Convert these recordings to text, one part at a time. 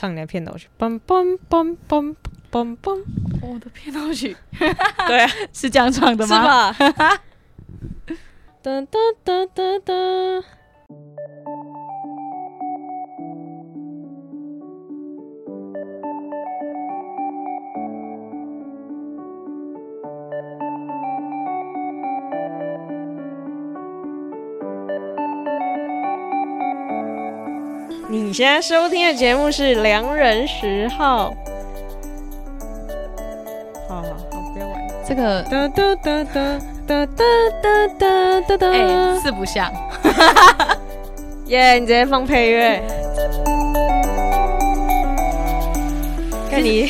唱你的片头曲，嘣嘣嘣嘣嘣嘣。 我的片头曲， 对啊， 是这样唱的是吗？ 吧？哒哒哒哒哒。你现在收听的节目是《良人10号》。好，不要玩这个哒哒哒哒哒哒哒哒哒， 四不像。 耶！你直接放配乐。看你，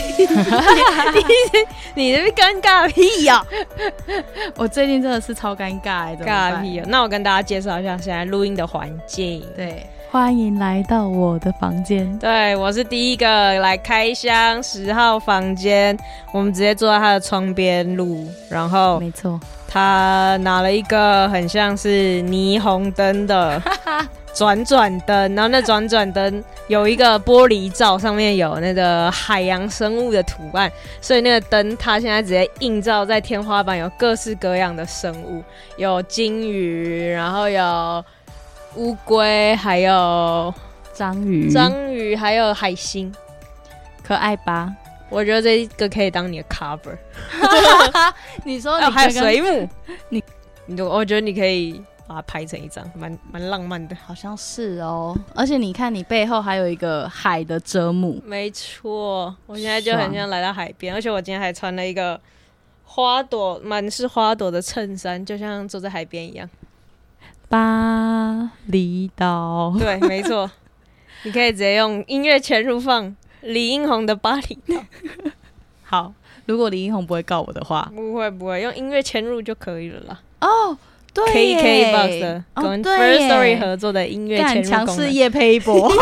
你这边尴尬屁呀！ 我最近真的是超尴尬，怎么办？ 尬屁哦！那我跟大家介绍一下现在录音的环境。 对，欢迎来到我的房间。 对，我是第一个来开箱10号房间，我们直接坐在他的窗边录，然后没错， 他拿了一个很像是霓虹灯的转转灯，然后那转转灯有一个玻璃罩，上面有那个海洋生物的图案，所以那个灯它现在直接映照在天花板，有各式各样的生物，有金鱼，然后有乌龟，还有章鱼， 还有海星， 可爱吧？ 我觉得这个可以当你的 cover。 你说你还有水母，我觉得你可以把它拍成一张，蛮浪漫的。 好像是哦，而且你看你背后还有一个海的遮幕。 没错，我现在就很像来到海边，而且我今天还穿了一个满是花朵的衬衫，就像坐在海边一样。 巴厘岛， 对，没错，你可以直接用音乐前入放李英宏的《巴厘岛》。 好，如果李英宏不会告我的话， 不会，用音乐前入就可以了啦。 哦，对耶 KKBOX 的跟 First Story 合作的业前入功能， 强势业配一波，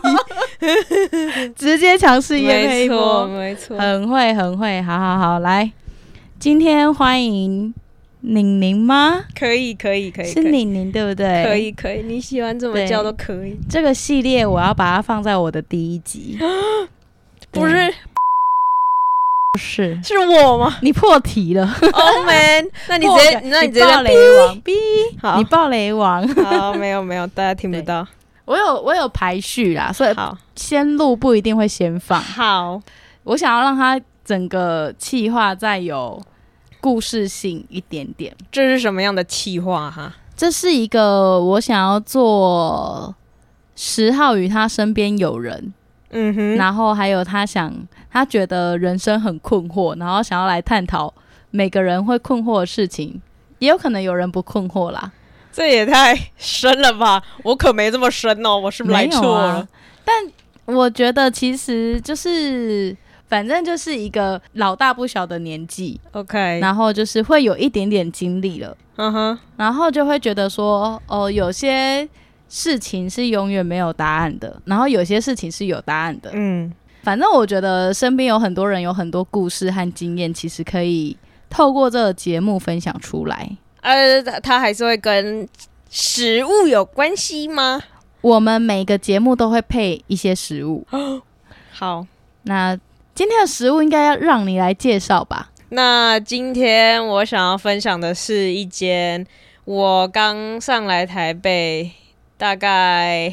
直接强势业配一波， 没错， 很会，好，来，今天欢迎宁宁吗？ 可以， 是宁宁对不对？ 可以，你喜欢怎么叫都可以。 这个系列我要把它放在我的第1集， 不是。 是我吗？ 你破题了 ，Oh man！ 那你直接爆雷王逼，你爆雷王。 好，没有，大家听不到。 我有排序啦，所以先录不一定会先放。 好， 我想要让它整个企划再有故事性一点点。 这是什么样的企划哈？ 这是一个我想要做10号与他身边有人。然后还有他觉得人生很困惑，然后想要来探讨每个人会困惑的事情，也有可能有人不困惑啦。 这也太深了吧，我可没这么深哦，我是不是来错了？ 但我觉得其实就是反正就是一个老大不小的年纪 ，OK， 然后就是会有一点点经历了，然后就会觉得说有些事情是永远没有答案的，然后有些事情是有答案的。反正我觉得身边有很多人有很多故事和经验，其实可以透过这个节目分享出来。 它还是会跟食物有关系吗？ 我们每个节目都会配一些食物。 好， 那今天的食物应该要让你来介绍吧？ 那今天我想要分享的是一间我刚上来台北大概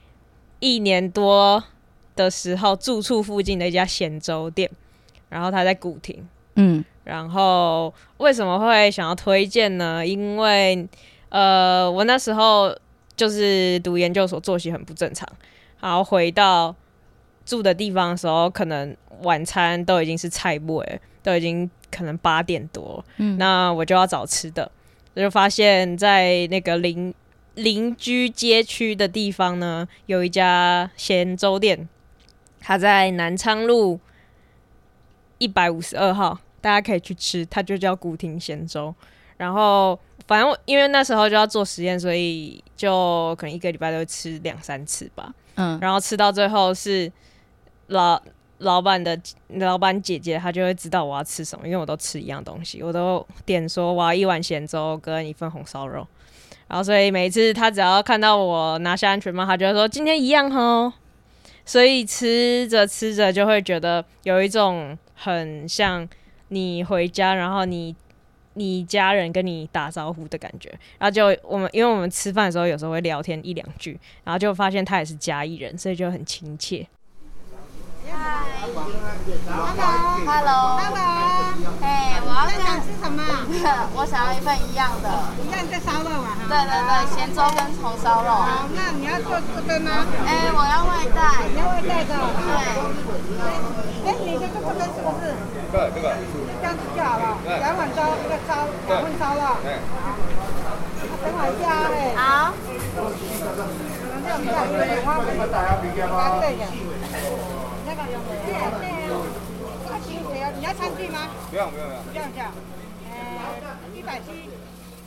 1年多的时候住处附近的一家咸粥店，然后它在古亭。然后为什么会想要推荐呢？因为我那时候就是读研究所，作息很不正常，然后回到住的地方的时候，可能晚餐都已经是菜尾了，都已经可能8点多，那我就要找吃的，我就发现在那个邻居街区的地方呢，有一家咸粥店，它在南昌路152号，大家可以去吃，它就叫古亭咸粥。然后反正因为那时候就要做实验，所以就可能1个礼拜都会吃2-3次吧。然后吃到最后是老板姐姐，她就会知道我要吃什么，因为我都吃一样东西，我都点说我要1碗咸粥跟1份红烧肉。然后所以每一次他只要看到我拿下安全帽，他就会说今天一样哦。 所以吃着吃着就会觉得有一种很像你回家，然后你家人跟你打招呼的感觉，然后就因为我们吃饭的时候有时候会聊天1-2句，然后就发现他也是嘉义人，所以就很亲切。 Hello， 哎，我要想吃什么？我想要一份一样的。一样的烧肉啊？对对对，咸粥跟红烧肉。好，那你要做这边吗？哎，我要外带。你要外带的？对。哎，你就这边是不是？对，这个。这样子就好了。2碗粥，一个2份烧肉。对。等我一下嘞。好。可能这样比较有点花费，干脆一点。那个有没有？对。你要餐具吗？不用。这样170。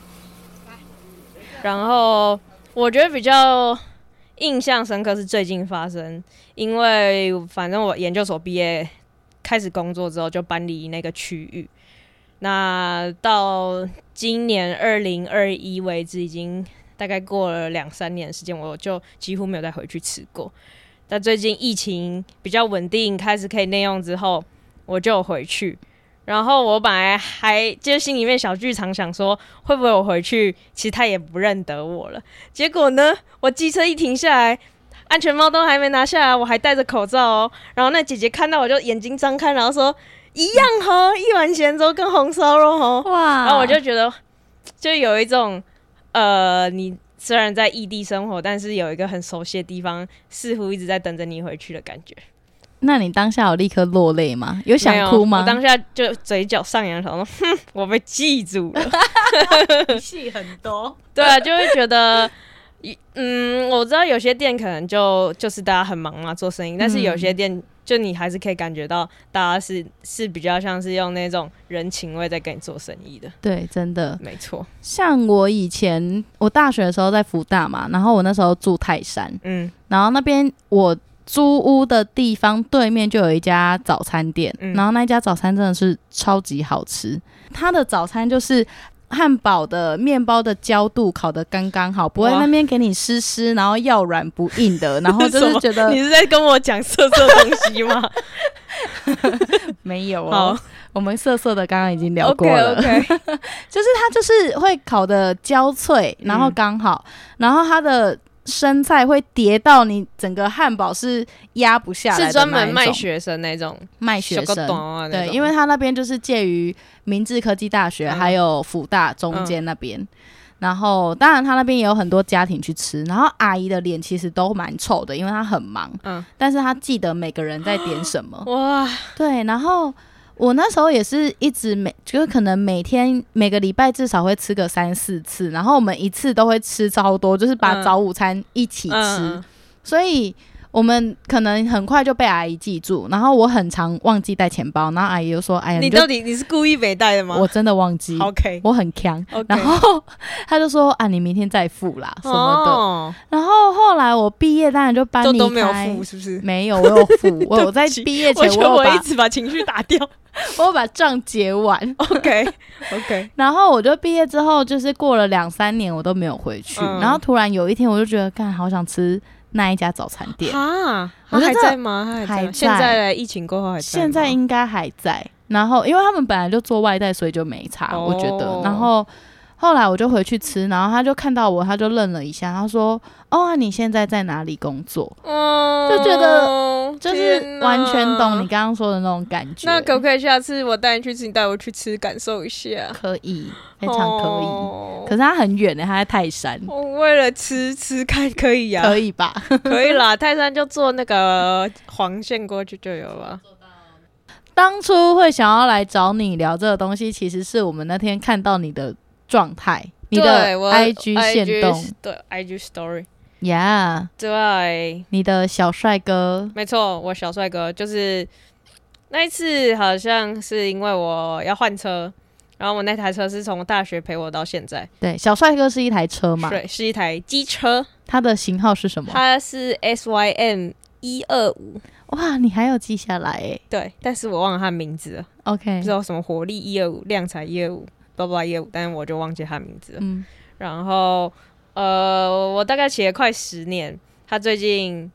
然后我觉得比较印象深刻是最近发生，因为反正我研究所毕业开始工作之后就搬离那个区域，那到今年2021为止，已经大概过了2-3年的时间，我就几乎没有再回去吃过。但最近疫情比较稳定，开始可以内用之后，我就有回去。然后我本来还就是心里面小剧场想说，会不会我回去其实他也不认得我了。结果呢，我机车一停下来，安全帽都还没拿下来，我还戴着口罩哦。然后那姐姐看到我就眼睛张开，然后说一样哦，1碗咸粥跟红烧肉哦。哇！然后我就觉得就有一种你虽然在异地生活，但是有一个很熟悉的地方，似乎一直在等着你回去的感觉。 那你当下有立刻落泪吗？有想哭吗？ 我当下就嘴角上扬，想说我被记住了。 戏很多。 对啊，就会觉得我知道有些店可能就是大家很忙嘛做生意，但是有些店就你还是可以感觉到大家是比较像是用那种人情味在跟你做生意的。 对，真的没错。 像我以前我大学的时候在福大嘛，然后我那时候住泰山，然后那边我租屋的地方对面就有一家早餐店，然后那家早餐真的是超级好吃。它的早餐就是汉堡的面包的焦度烤得刚刚好，不会那边给你湿湿，然后要软不硬的，然后就是觉得你是在跟我讲色色东西吗？ 没有哦，我们色色的刚刚已经聊过了。Okay. 就是它就是会烤得焦脆，然后刚好，然后它的生菜会叠到你整个汉堡是压不下来的那一种，是专门卖学生那种， 卖学生对，因为他那边就是介于明治科技大学还有辅大中间那边，然后当然他那边也有很多家庭去吃，然后阿姨的脸其实都蛮臭的，因为她很忙，但是她记得每个人在点什么，哇，对，然后我那时候也是一直就是可能每个礼拜至少会吃个3-4次，然后我们一次都会吃超多，就是把早午餐一起吃，所以我们可能很快就被阿姨记住，然后我很常忘记带钱包，然后阿姨就说：“哎呀， 你到底你是故意没带的吗？” 我真的忘记 ，OK， 我很强。然后他就说：“啊，你明天再付啦什么的。”然后后来我毕业当然就搬离开， 都没有付是不是？ 没有，我有付，我有在毕业前我一直把情绪打掉， 我有把账结完。 OK， 然后我就毕业之后，就是过了2-3年我都没有回去，然后突然有一天我就觉得，干，好想吃那一家早餐店啊，还在吗？还在。现在疫情过后还在吗？ 现在应该还在。然后因为他们本来就做外带，所以就没差，我觉得。然后后来我就回去吃，然后他就看到我，他就愣了一下，他说：“哦，你现在在哪里工作？”就觉得就是完全懂你刚刚说的那种感觉。 那可不可以下次我带你去吃，你带我去吃，感受一下？ 可以，非常可以。可是他很远的，他在泰山。 为了吃看可以啊， 可以吧？ 可以啦，泰山就坐那个黄线过去就有了。 当初会想要来找你聊这个东西，其实是我们那天看到你的状态，你的 IG 限动， 对 IG Story， yeah， 对， 你的小帅哥， 没错，我小帅哥就是那一次，好像是因为我要换车，然后我那台车是从大学陪我到现在。 对，小帅哥是一台车嘛？ 对，是一台机车。它的型号是什么？ 它是 SYM 125。 哇，你还有记下来耶？ 对，但是我忘了它的名字了。 OK， 不知道什么活力125、量产125、blah blah 125，但是我就忘记它的名字了。然后我大概骑了快10年，他最近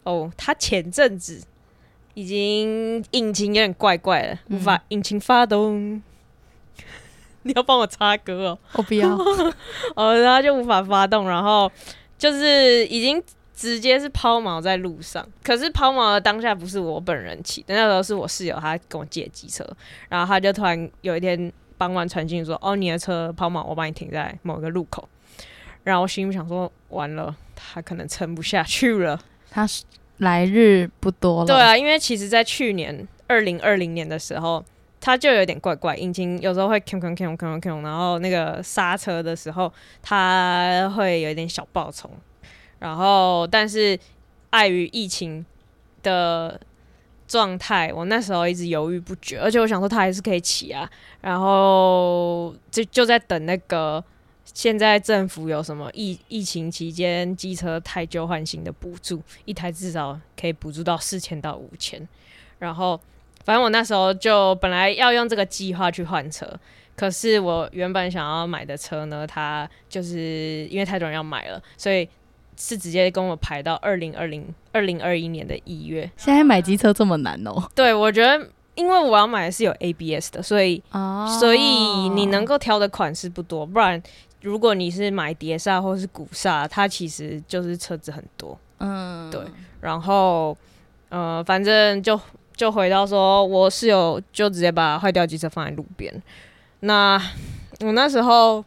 他前阵子已经引擎有点怪怪了，无法引擎发动。你要帮我插歌哦？ 我不要。 然后就无法发动，然后就是已经直接是抛锚在路上。可是抛锚的当下不是我本人骑的，那时候是我室友他跟我借机车，然后他就突然有一天傍晚传讯说：“你的车抛锚，我帮你停在某个路口。”然后我心里想说：“完了，他可能撑不下去了。” 他来日不多了。 对啊，因为其实在去年2020年的时候，它就有点怪怪，引擎有时候会吭吭吭吭吭，然后那个刹车的时候，它会有一点小爆冲。然后，但是碍于疫情的状态，我那时候一直犹豫不决，而且我想说它还是可以骑啊，然后就在等那个。现在政府有什么疫情期间机车汰旧换新的补助，一台至少可以补助到4000到5000。然后，反正我那时候就本来要用这个计划去换车，可是我原本想要买的车呢，它就是因为太多人要买了，所以是直接跟我排到2021年的1月。 现在买机车这么难哦？ 对，我觉得。因为我要买的是有 ABS 的，所以你能够挑的款式不多，不然如果你是买碟刹或是鼓刹，它其实就是车子很多。对。然后反正就回到说，我室友就直接把坏掉机车放在路边。那我那时候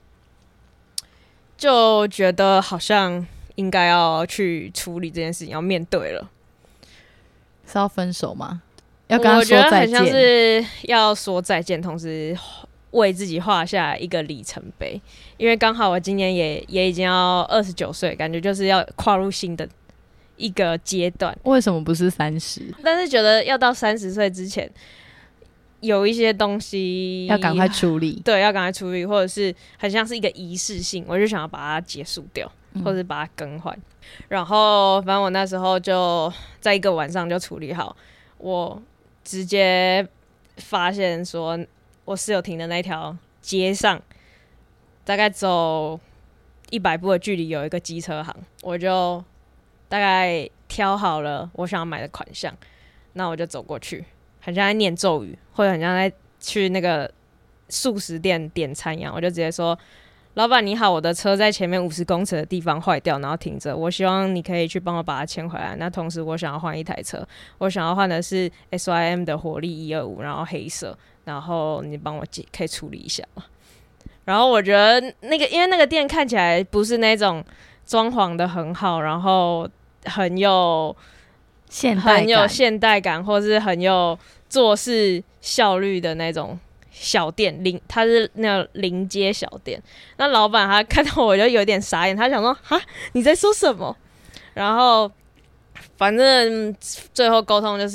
就觉得好像应该要去处理这件事情，要面对了。 是要分手吗？要跟他说再见？ 我觉得很像是要说再见，同时为自己画下一个里程碑。因为刚好我今年也已经要29岁，感觉就是要跨入新的一个阶段。 为什么不是30？ 但是觉得要到30岁之前，有一些东西要赶快处理。 对，要赶快处理，或者是很像是一个仪式性，我就想要把它结束掉，或者把它更换。然后反正我那时候就在一个晚上就处理好，我直接发现说，我室友停的那条街上，大概走100步的距离有一个机车行，我就大概挑好了我想要买的款项，那我就走过去，很像在念咒语，或者很像在去那个素食店点餐一样，我就直接说：“老板你好，我的车在前面50公尺的地方坏掉，然后停着，我希望你可以去帮我把它牵回来。那同时我想要换一台车，我想要换的是 SYM 的火力125，然后黑色，然后你帮我可以处理一下吗？”然后我觉得因为那个店看起来不是那种装潢的很好，然后很有现代感，或是很有做事效率的那种小店，它是那种临街小店。那老板他看到我就有点傻眼，他想说：“哈，你在说什么？”然后反正最后沟通就是，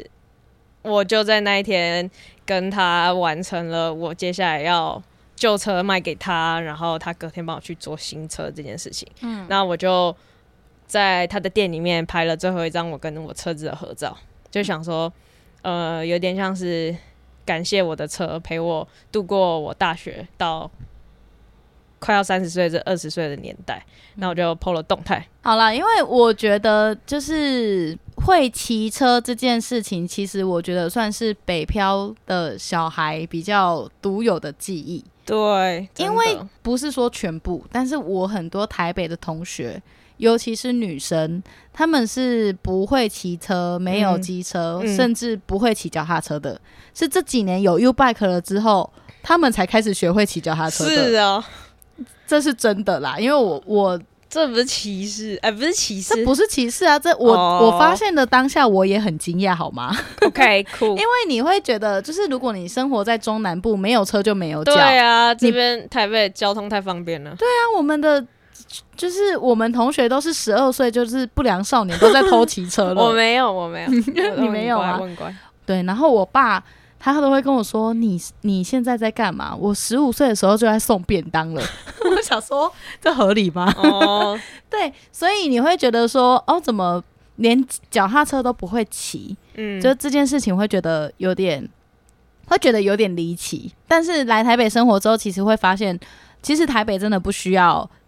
我就在那一天跟他完成了我接下来要旧车卖给他，然后他隔天帮我去做新车这件事情。那我就在他的店里面拍了最后一张我跟我车子的合照，就想说，有点像是感谢我的车陪我度过我大学到快要30岁这20岁的年代。那我就 po 了动态。 好啦，因为我觉得就是会骑车这件事情，其实我觉得算是北漂的小孩比较独有的记忆。 对， 因为不是说全部，但是我很多台北的同学，尤其是女生，他们是不会骑车，没有机车，甚至不会骑脚踏车的。是这几年有 U-Bike 了之后，他们才开始学会骑脚踏车的。 是哦， 这是真的啦，因为我这不是歧视，不是歧视， 这不是歧视啊！我发现的当下，我也很惊讶，好吗 ？OK， 酷。 因为你会觉得，就是如果你生活在中南部，没有车就没有脚。 对啊，这边台北交通太方便了。 对啊，就是我们同学都是12岁，就是不良少年，都在偷骑车了。 我没有， 你没有啊？对，然后我爸他都会跟我说：“你现在在干嘛？”我15岁的时候就在送便当了。我想说，这合理吗？对，所以你会觉得说，怎么连脚踏车都不会骑？就这件事情会觉得有点离奇。但是来台北生活之后，其实会发现，其实台北真的不需要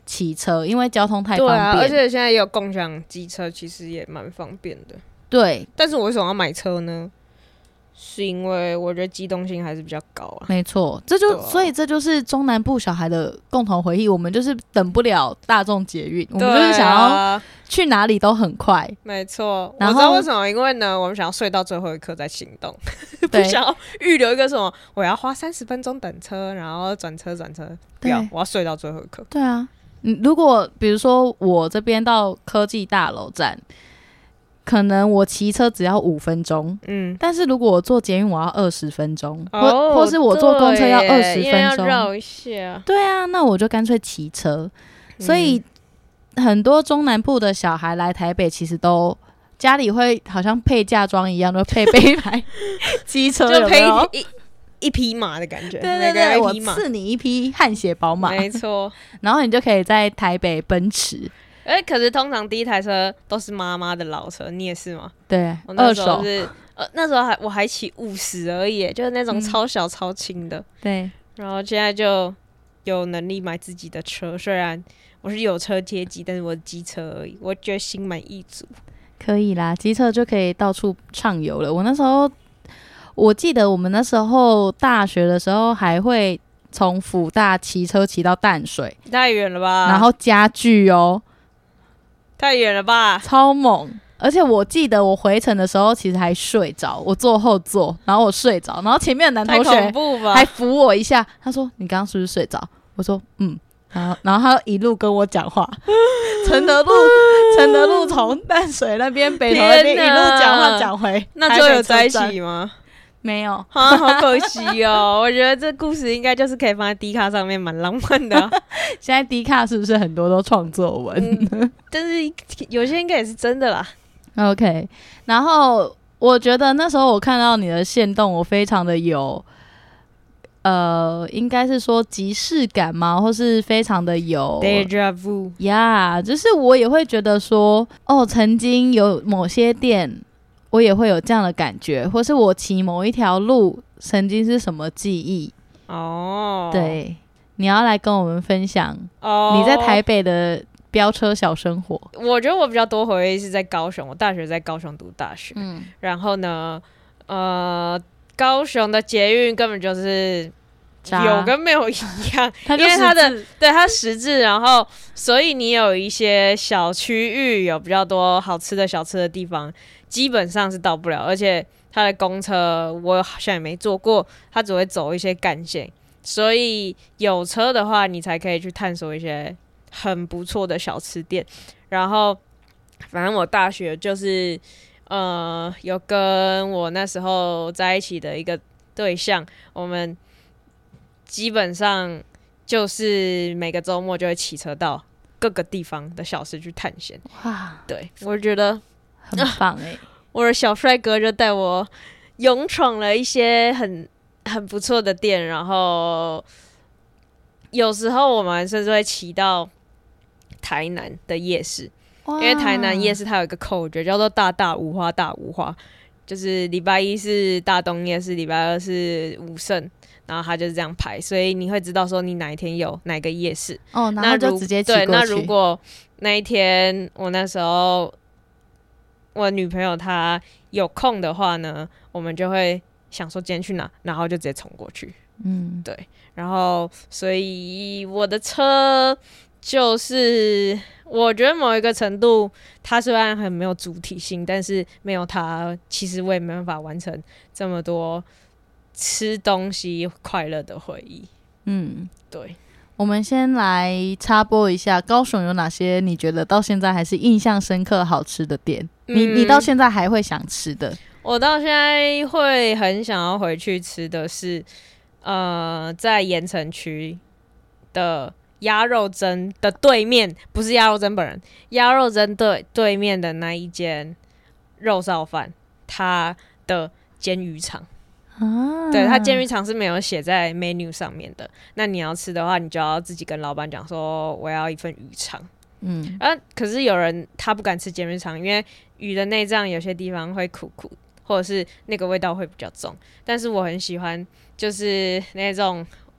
骑车，因为交通太方便。对啊， 而且现在也有共享机车，其实也蛮方便的。 对， 但是我为什么要买车呢？是因为我觉得机动性还是比较高啊。 没错，所以这就是中南部小孩的共同回忆。我们就是等不了大众捷运，我们就是想要去哪里都很快。 没错，我知道为什么，因为呢，我们想要睡到最后一刻再行动，不想要预留一个什么我要花30分钟等车，然后转车，不要，我要睡到最后一刻。 对啊，如果比如说我这边到科技大楼站。可能我骑车只要5分钟，但是如果我坐捷运我要20分钟，或是我坐公车要20分钟， 要绕一下。 对啊，那我就干脆骑车。所以很多中南部的小孩来台北，其实都家里会好像配嫁妆一样，就配备一台机车， 就配一匹马的感觉。 对，我赐你一匹汗血宝马， 没错。 然后你就可以在台北奔驰。 可是通常第一台车都是妈妈的老车，你也是吗？ 对， 二手是那时候我还骑50而已，就是那种超小超轻的。 对， 然后现在就有能力买自己的车，虽然我是有车阶级，但是我的机车而已，我觉得心满意足。 可以啦，机车就可以到处畅游了。我记得我们那时候大学的时候还会从辅大骑车骑到淡水， 太远了吧？ 然后加距哦。 太远了吧， 超猛！而且我记得我回程的时候其实还睡着，我坐后座，然后我睡着，然后前面的男同学还扶我一下，他说：“你刚刚是不是睡着？”我说：“嗯。”然后他一路跟我讲话，承德路从淡水那边北投那边一路讲话讲回， 那最后有在一起吗？ 没有啊，好可惜哦！我觉得这故事应该就是可以放在 D 卡上面，蛮浪漫的。 现在 D 卡是不是很多都创作文？ 但是有些应该也是真的啦。 OK， 然后我觉得那时候我看到你的限动，我非常的有，应该是说即视感吗？或是非常的有 déjà vu 呀，就是我也会觉得说，曾经有某些店。我也会有这样的感觉，或是我骑某一条路曾经是什么记忆哦。对，你要来跟我们分享你在台北的飙车小生活。 我觉得我比较多回忆是在高雄，我大学在高雄读大学，然后呢，高雄的捷运根本就是有跟没有一样，因为它十字，然后所以你有一些小区域有比较多好吃的小吃的地方。基本上是到不了，而且它的公车我好像也没坐过，它只会走一些干线，所以有车的话，你才可以去探索一些很不错的小吃店。然后，反正我大学就是有跟我那时候在一起的一个对象，我们基本上就是每个周末就会骑车到各个地方的小吃去探险。哇，对，我觉得。 很棒我的小帅哥就带我勇闯了一些很不错的店，然后有时候我们甚至会骑到台南的夜市，因为台南夜市它有一个口诀叫做大大五花大五花，就是礼拜一是大东夜市，礼拜二是武圣，然后它就是这样排，所以你会知道说你哪一天有哪个夜市然后就直接骑过去。 对，那如果那一天我那时候我女朋友她有空的话呢，我们就会想说今天去哪，然后就直接冲过去。对，然后所以我的车就是我觉得某一个程度，它虽然很没有主体性，但是没有它，其实我也没办法完成这么多吃东西快乐的回忆。对。 我们先来插播一下，高雄有哪些你觉得到现在还是印象深刻好吃的店？你到现在还会想吃的？ 我到现在会很想要回去吃的是，在盐埕区的鸭肉蒸的对面，不是鸭肉蒸本人，鸭肉蒸对面的那一间肉燥饭，它的煎鱼肠。对，它煎鱼肠是没有写在 menu 上面的，那你要吃的话，你就要自己跟老板讲说我要一份鱼肠。可是有人他不敢吃煎鱼肠，因为鱼的内脏有些地方会苦苦，或者是那个味道会比较重。但是我很喜欢，就是那种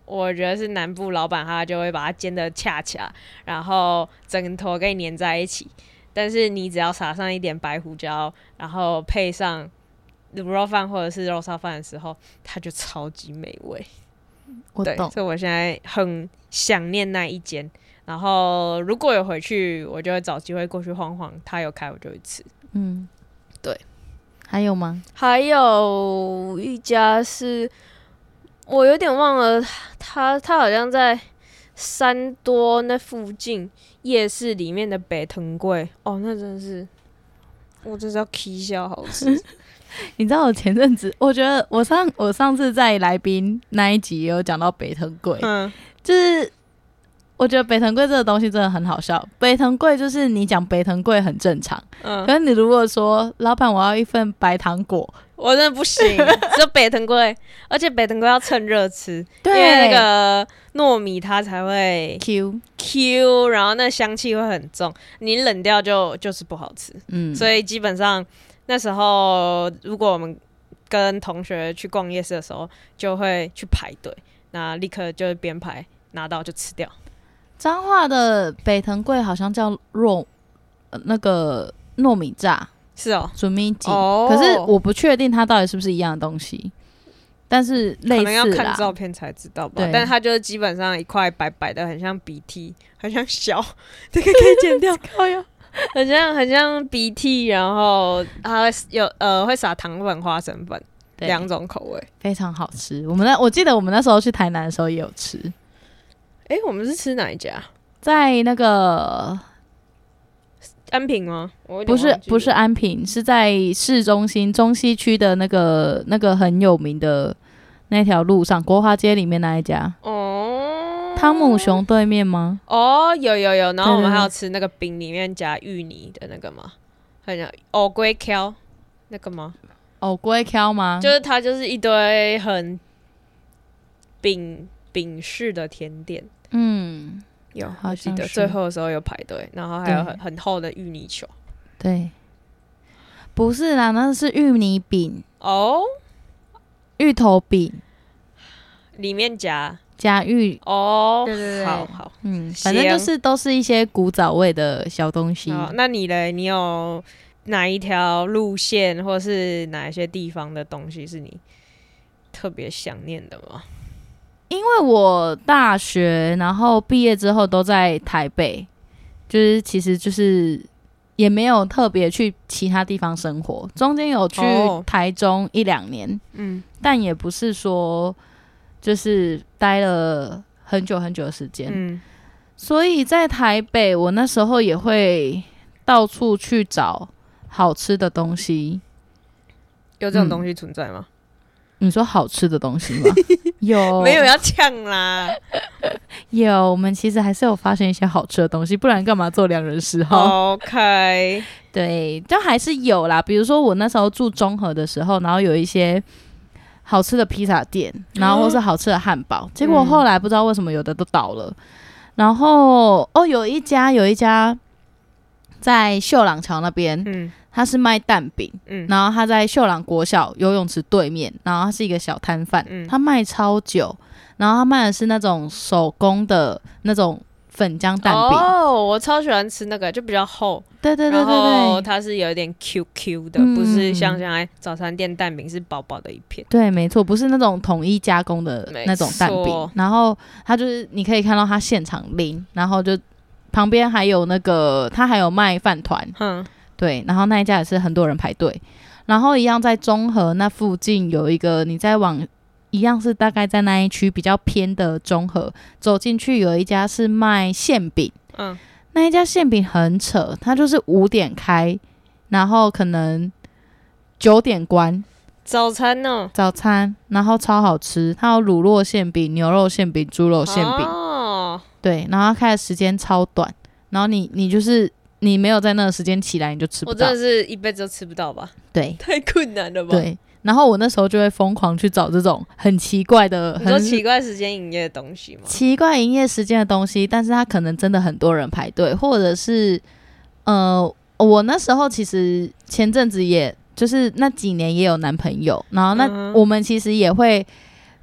我觉得是南部老板他就会把它煎得恰恰，然后整坨给你粘在一起。但是你只要撒上一点白胡椒，然后配上卤肉饭或者是肉烧饭的时候，它就超级美味。 我懂， 所以我现在很想念那一间。然后如果有回去，我就会找机会过去晃晃，他有开我就会吃。对。 还有吗？ 还有一家是我有点忘了，他好像在三多那附近夜市里面的北藤贵哦，那真的是我真是要起笑好吃。 你知道我前阵子，我觉得我上次在来宾那一集也有讲到北藤贵，就是我觉得北藤贵这个东西真的很好笑。北藤贵就是你讲北藤贵很正常，可是你如果说老板我要一份白糖果， 我真的不行，只有北藤贵，而且北藤贵要趁热吃，因为那个糯米它才会 Q， 然后那香气会很重，你冷掉就是不好吃。所以基本上那时候如果我们跟同学去逛夜市的时候，就会去排队，那立刻就边排拿到就吃掉。 彰化的北藤贵好像叫那个糯米炸， 是哦， 准米鸡，可是我不确定它到底是不是一样的东西，但是类似啦，可能要看照片才知道吧。但它就是基本上一块白白的，很像鼻涕，很像小，这个可以剪掉，很像鼻涕，然后它会撒糖粉、花生粉两种口味， 非常好吃。我记得我们那时候去台南的时候也有吃。 我们是吃哪一家？ 在那个安平吗？ 不是安平，是在市中心中西区的那个很有名的那条路上，国华街里面那一家。汤姆熊对面吗？ 有。然后我们还有吃那个饼里面夹芋泥的那个吗？很像藕龟壳那个吗？ 藕龟壳吗？ 就是它就是一堆很饼式的甜点。有，我记得最后的时候有排队，然后还有很厚的芋泥球。 对，不是啦，那是芋泥饼芋头饼里面夹芋对，好， 反正就是都是一些古早味的小东西。 那你嘞？你有哪一条路线，或是哪一些地方的东西是你特别想念的吗？ 因为我大学然后毕业之后都在台北，就是其实就是也没有特别去其他地方生活，中间有去台中1-2年，但也不是说就是待了很久很久的时间，所以在台北我那时候也会到处去找好吃的东西。 有这种东西存在吗？ 你说好吃的东西吗？有， 没有要呛啦。 有，我们其实还是有发现一些好吃的东西，不然干嘛做2人10号 ？OK， 对，就还是有啦。比如说我那时候住中和的时候，然后有一些好吃的披萨店，然后或是好吃的汉堡，结果后来不知道为什么有的都倒了。然后有一家在秀朗桥那边，他是卖蛋饼，然后他在秀朗国小游泳池对面，然后他是一个小摊贩，他卖超久，然后他卖的是那种手工的那种粉浆蛋饼。 我超喜欢吃那个，就比较厚， 对， 然后它是有一点 QQ 的，不是像现在早餐店蛋饼是薄薄的一片。 对，没错，不是那种统一加工的那种蛋饼。然后它就是你可以看到它现场拎，然后就旁边还有那个他还有卖饭团，对，然后那一家也是很多人排队。然后一样在中和那附近有一个，你再往一样是大概在那一区比较偏的中和走进去，有一家是卖馅饼，那一家馅饼很扯，它就是5点开，然后可能9点关。 早餐呢？早餐，然后超好吃，它有乳酪馅饼、牛肉馅饼、猪肉馅饼，对，然后它开的时间超短，然后你就是你没有在那个时间起来，你就吃不到。 我真的是一辈子都吃不到吧？ 对， 太困难了吧？ 对，然后我那时候就会疯狂去找这种很奇怪的、 你说奇怪时间营业的东西吗？ 奇怪营业时间的东西，但是它可能真的很多人排队，或者是我那时候其实前阵子也就是那几年也有男朋友，然后我们其实也会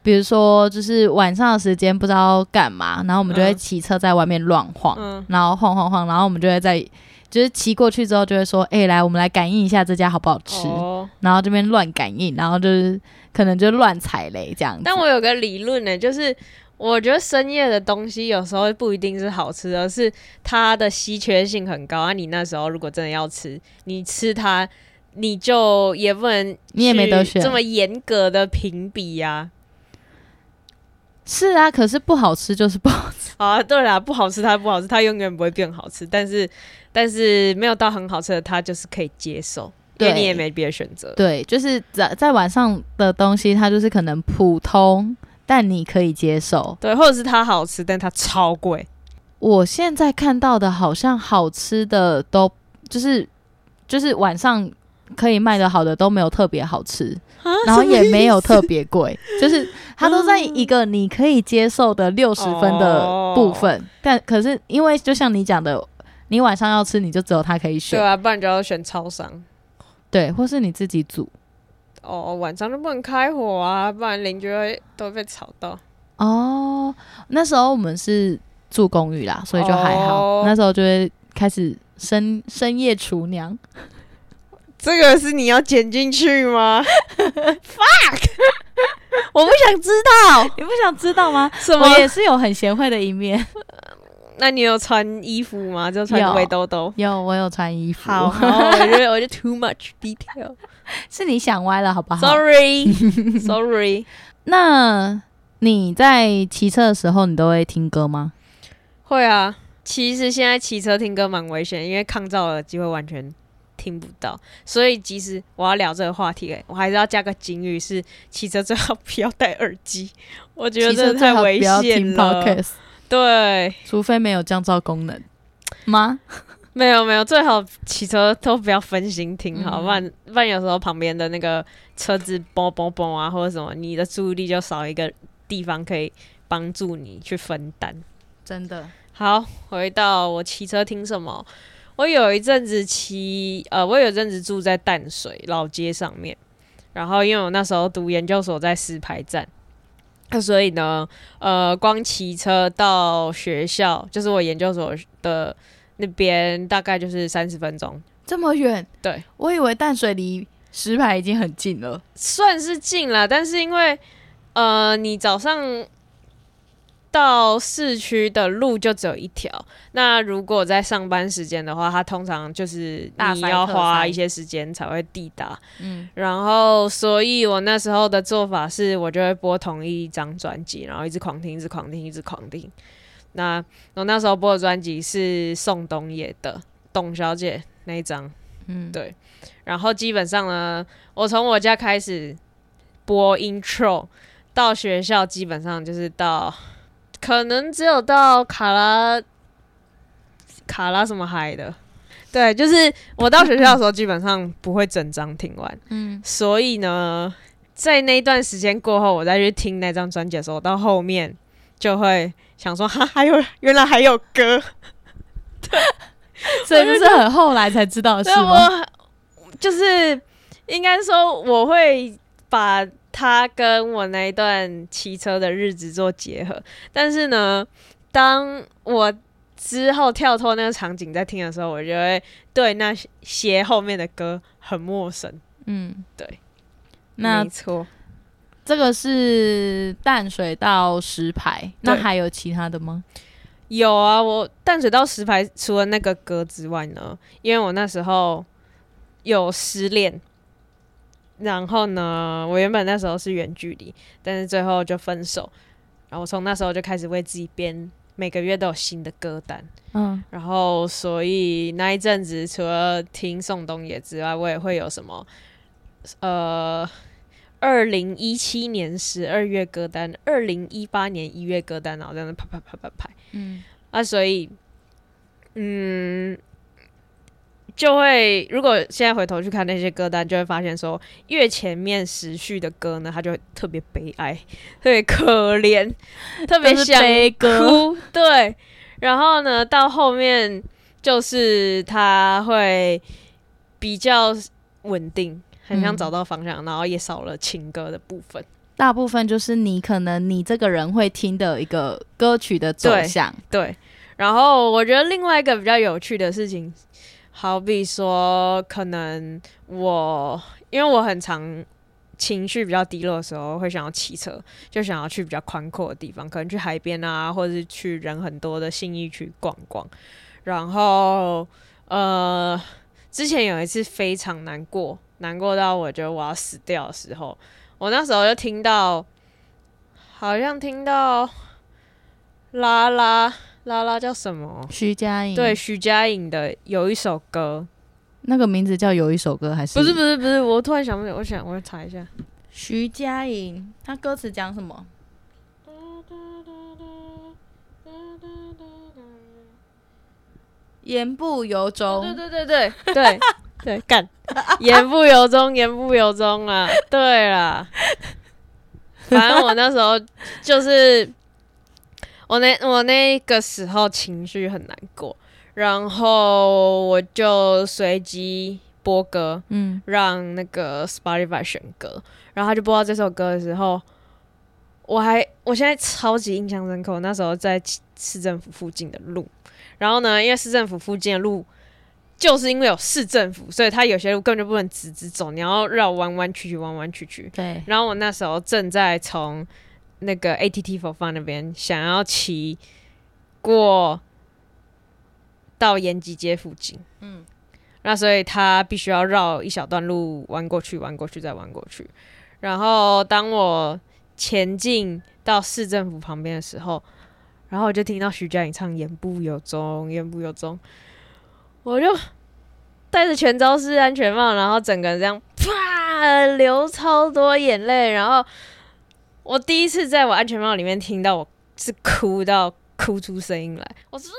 比如说就是晚上的时间不知道干嘛，然后我们就会骑车在外面乱晃，然后晃，然后我们就会就是骑过去之后就会说来我们来感应一下这家好不好吃，然后这边乱感应，然后就是可能就乱踩雷这样子。 但我有个理论呢，就是我觉得深夜的东西有时候不一定是好吃，而是它的稀缺性很高啊。你那时候如果真的要吃，你吃它，你就也不能， 你也没得选， 这么严格的评比呀。 是啊，可是不好吃就是不好吃啊。对啦，不好吃它不好吃，它永远不会变好吃。但是没有到很好吃的，它就是可以接受，因为你也没别的选择。 对，就是在晚上的东西，它就是可能普通，但你可以接受。 对，或者是它好吃，但它超贵。 我现在看到的好像好吃的都就是晚上可以卖的好的都没有特别好吃，然后也没有特别贵，就是它都在一个你可以接受的60分的部分。但可是因为就像你讲的，你晚上要吃，你就只有它可以选。 对啊，不然就要选超商。 对，或是你自己煮。 晚上就不能开火啊，不然邻居都会被吵到。 那时候我们是住公寓啦，所以就还好。那时候就会开始深夜厨娘。 这个是你要剪进去吗？Fuck！ 我不想知道。 你不想知道吗？ 什么？ 我也是有很贤惠的一面。 那你有穿衣服吗？就穿围兜兜？ 有，我有穿衣服。 好，我觉得 too much detail， 是你想歪了好不好 ？Sorry。 那你在骑车的时候，你都会听歌吗？ 会啊。其实现在骑车听歌蛮危险，因为抗噪耳机会完全听不到，所以即使我要聊这个话题，我还是要加个警语：是骑车最好不要戴耳机。我觉得这太危险了。对， 除非没有降噪功能吗？ 没有，最好骑车都不要分心听好，不然有时候旁边的那个车子嘣嘣嘣啊，或者什么，你的注意力就少一个地方可以帮助你去分担。 真的。 好，回到我骑车听什么。我有一阵子住在淡水老街上面，然后因为我那时候读研究所在石牌站，所以呢，光骑车到学校，就是我研究所的那边，大概就是30分钟。 这么远？ 对， 我以为淡水离石牌已经很近了。 算是近啦，但是因为你早上到市区的路就只有一条，那如果在上班时间的话，它通常就是你要花一些时间才会抵达。然后所以我那时候的做法是，我就会播同一张专辑，然后一直狂听。那我那时候播的专辑是宋冬野的《董小姐》那一张，对。然后基本上呢，我从我家开始播 intro 到学校，基本上就是到。可能只有到卡拉什么海的，对，就是我到学校的时候基本上不会整张听完，所以呢，在那一段时间过后，我再去听那张专辑的时候，到后面就会想说，原来还有歌，对， 所以就是很后来才知道的事吗？ 我就是应该说我会把他跟我那一段骑车的日子做结合，但是呢，当我之后跳脱那个场景在听的时候，我就会对那些后面的歌很陌生。对，没错。 这个是淡水到石牌，那还有其他的吗？ 有啊，我淡水到石牌除了那个歌之外呢，因为我那时候有失恋。然后呢，我原本那时候是远距离，但是最后就分手。然后我从那时候就开始为自己编，每个月都有新的歌单。然后所以那一阵子除了听宋冬野之外，我也会有什么2017年12月歌单，2018年1月歌单，然后这样子排。所以就会，如果现在回头去看那些歌单，就会发现说，越前面时序的歌呢，它就会特别悲哀，特别可怜，特别想哭。对，然后呢，到后面就是它会比较稳定，很像找到方向，然后也少了情歌的部分。 大部分就是可能你这个人会听的一个歌曲的走向。 对，然后我觉得另外一个比较有趣的事情，好比说可能因为我很常情绪比较低落的时候会想要骑车，就想要去比较宽阔的地方，可能去海边啊，或者是去人很多的信义区逛逛。然后之前有一次非常难过到我觉得我要死掉的时候，我那时候就好像听到拉拉叫什么？ 徐佳莹。 对，徐佳莹的有一首歌， 那个名字叫有一首歌还是？ 不是，我突然想不起来，我查一下。 徐佳莹，她歌词讲什么？言不由衷。对，干，言不由衷啊！对啦，反正我那时候就是我那个时候情绪很难过，然后我就随机播歌，让那个 Spotify 选歌，然后他就播到这首歌的时候，我现在超级印象深刻。我那时候在市政府附近的路，然后呢，因为市政府附近的路就是因为有市政府，所以它有些路根本就不能直走，你要绕弯弯曲曲。对。 然后我那时候正在从那个 ATT for Fun 那边想要骑过到延吉街附近，那所以他必须要绕一小段路弯过去再弯过去。然后当我前进到市政府旁边的时候，然后我就听到徐佳莹唱言不由衷，我就戴着全罩式安全帽，然后整个人这样啪流超多眼泪，然后我第一次在我安全帽里面听到我是哭出声音来，我说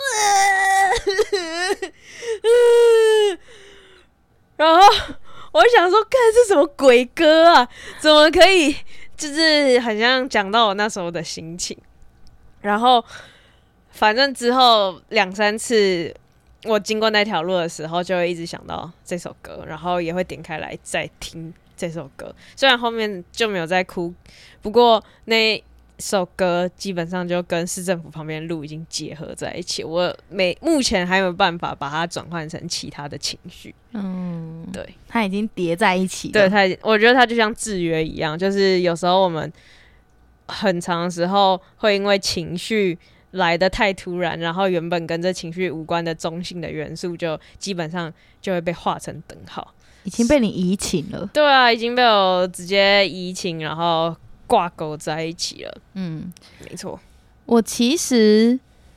然后我想说，看这什么鬼歌啊？怎么可以？就是很像讲到我那时候的心情。然后，反正之后2-3次我经过那条路的时候，就会一直想到这首歌，然后也会点开来再听这首歌。虽然后面就没有再哭，不过那首歌基本上就跟市政府旁边的路已经结合在一起，我目前还没有办法把它转换成其他的情绪。对， 它已经叠在一起了。 对，我觉得它就像制约一样，就是有时候我们很长的时候会因为情绪来得太突然，然后原本跟这情绪无关的中性的元素就基本上就会被画成等号， 已经被你移情了。 对啊，已经被我直接移情，然后挂钩在一起了。没错。 我其实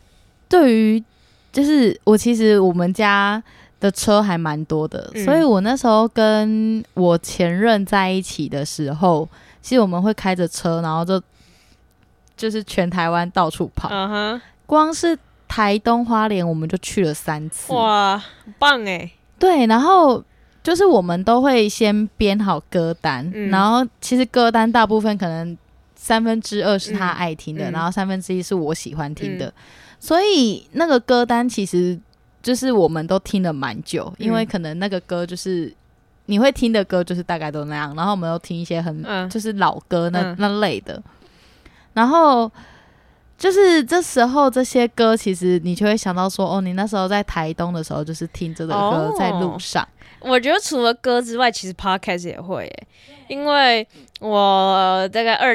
我们家的车还蛮多的，所以我那时候跟我前任在一起的时候，其实我们会开着车，然后就是全台湾到处跑。光是台东花莲我们就去了3次。 哇，很棒耶。 对，然后就是我们都会先编好歌单，然后其实歌单大部分可能2/3是他爱听的，然后1/3是我喜欢听的，所以那个歌单其实就是我们都听了蛮久，因为可能那个歌就是你会听的歌就是大概都那样，然后我们又听一些就是老歌那类的，然后就是这时候这些歌其实你就会想到说，你那时候在台东的时候就是听这个歌在路上。 我觉得除了歌之外，其实 podcast 也会耶，因为我大概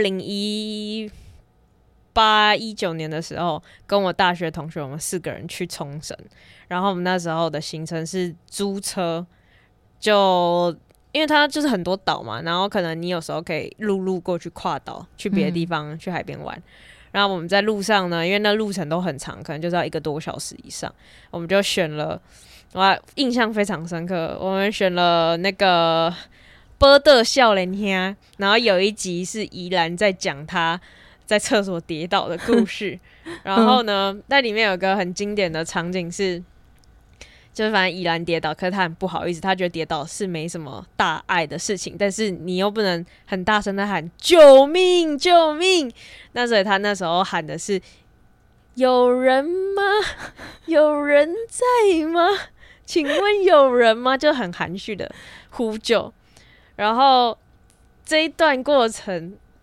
2018、19年的时候，跟我大学同学我们4个人去冲绳，然后我们那时候的行程是租车，就因为它就是很多岛嘛，然后可能你有时候可以路过去跨岛，去别的地方，去海边玩。然后我们在路上呢，因为那路程都很长，可能就是要1个多小时以上，我们就选了，我印象非常深刻，我们选了那个波的少年兄，然后有一集是宜兰在讲他在厕所跌倒的故事，然后呢，在里面有个很经典的场景是，就是反正宜兰跌倒，可是他很不好意思，他觉得跌倒是没什么大碍的事情，但是你又不能很大声的喊救命救命，那所以他那时候喊的是有人吗？有人在吗？请问有人吗？就很含蓄的呼救。然后这一段过程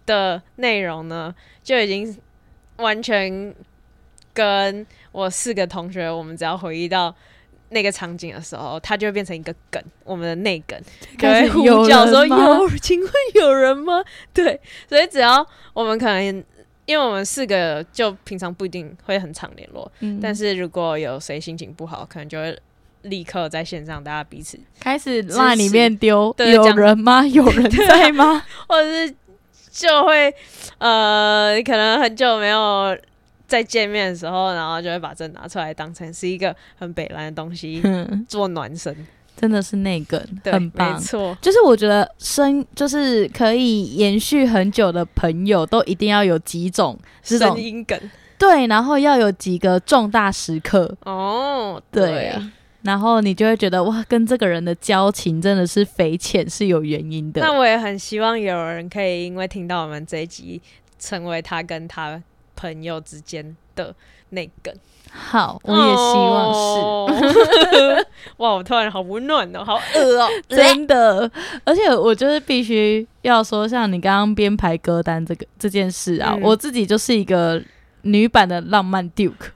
的内容呢，就已经完全跟我4个同学，我们只要回忆到那个场景的时候，它就会变成一个梗，我们的内梗，就会呼叫说请问有人吗？对，所以只要我们可能，因为我们4个就平常不一定会很常联络，但是如果有谁心情不好，可能就会立刻在线上大家彼此开始 LINE 里面丢有人吗？有人在吗？ 或者是就会可能很久没有在见面的时候，然后就会把这拿出来当成是一个很北蓝的东西做暖身， 真的是内梗，很棒， 没错。 就是我觉得就是可以延续很久的朋友，都一定要有几种声音梗， 对，然后要有几个重大时刻哦， 对啊。然后你就会觉得哇，跟这个人的交情真的是匪浅，是有原因的。 那我也很希望有人可以因为听到我们这一集，成为他跟他朋友之间的内梗。 好，我也希望是。 哇，我突然好温暖哦，好恶哦， 真的。而且我就是必须要说，像你刚刚编排歌单这件事啊，我自己就是一个女版的浪漫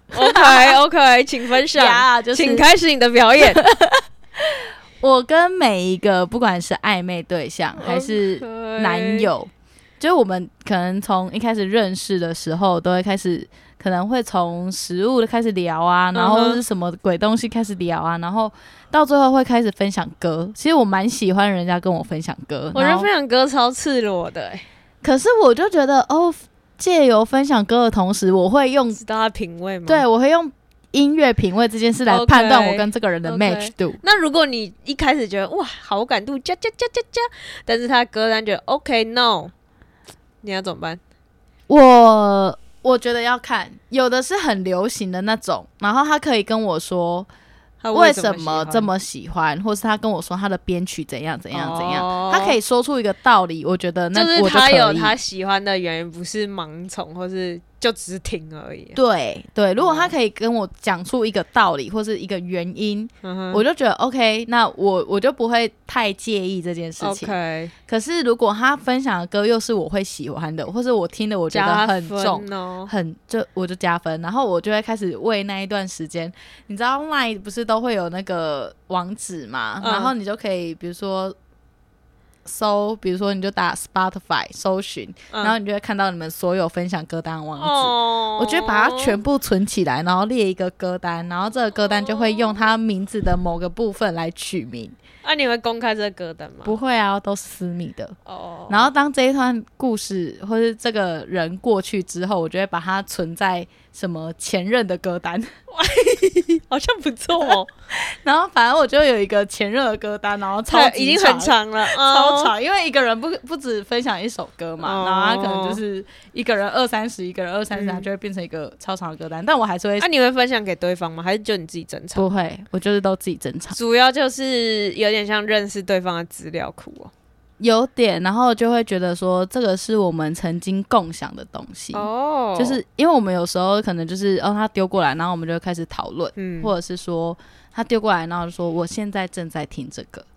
Duke。OK， 请分享，请开始你的表演。 我跟每一个不管是暧昧对象还是男友，就是我们可能从一开始认识的时候，都会开始可能会从食物开始聊啊，然后是什么鬼东西开始聊啊，然后到最后会开始分享歌。其实我蛮喜欢人家跟我分享歌， 我觉得分享歌超赤裸的可是我就觉得借由分享歌的同时，我会用知道他品味吗？ 对，我会用音乐品味这件事来判断我跟这个人的 match 度。 那如果你一开始觉得哇好感度加，但是他歌单觉得 OK no， 你要怎么办？ 我觉得要看，有的是很流行的那种，然后他可以跟我说他为什么这么喜欢，或是他跟我说他的编曲怎样怎样怎样，他可以说出一个道理，我觉得那就是我就可以。 他有他喜欢的原因，不是盲从，或是就只是听而已。 对对，如果他可以跟我讲出一个道理或是一个原因，我就觉得 OK， 那我就不会太介意这件事情。 Okay， 可是如果他分享的歌又是我会喜欢的，或是我听的我觉得很重，我就加分，然后我就会开始为那一段时间，你知道 LINE 不是都会有那个网址嘛，然后你就可以比如说比如说你就打 Spotify 搜寻，然后你就会看到你们所有分享歌单的网址。我就会把它全部存起来，然后列一个歌单，然后这个歌单就会用它名字的某个部分来取名。 你会公开这个歌单吗？ 不会啊，都是私密的。然后当这一段故事或是这个人过去之后，我就会把它存在什么前任的歌单。 好像不错哦。 然后反正我就有一个前任的歌单，然后超级长， 已经很长了， 超长，因为一个人不只分享一首歌嘛，然后他可能就是一个人20-30，一个人20-30，他就会变成一个超长的歌单。但我还是会你会分享给对方吗？还是就你自己珍藏？ 不会，我就是都自己珍藏。 主要就是有点像认识对方的资料库哦。 有点，然后就会觉得说这个是我们曾经共享的东西就是因为我们有时候可能就是他丢过来，然后我们就会开始讨论，或者是说他丢过来，然后就说我现在正在听这个，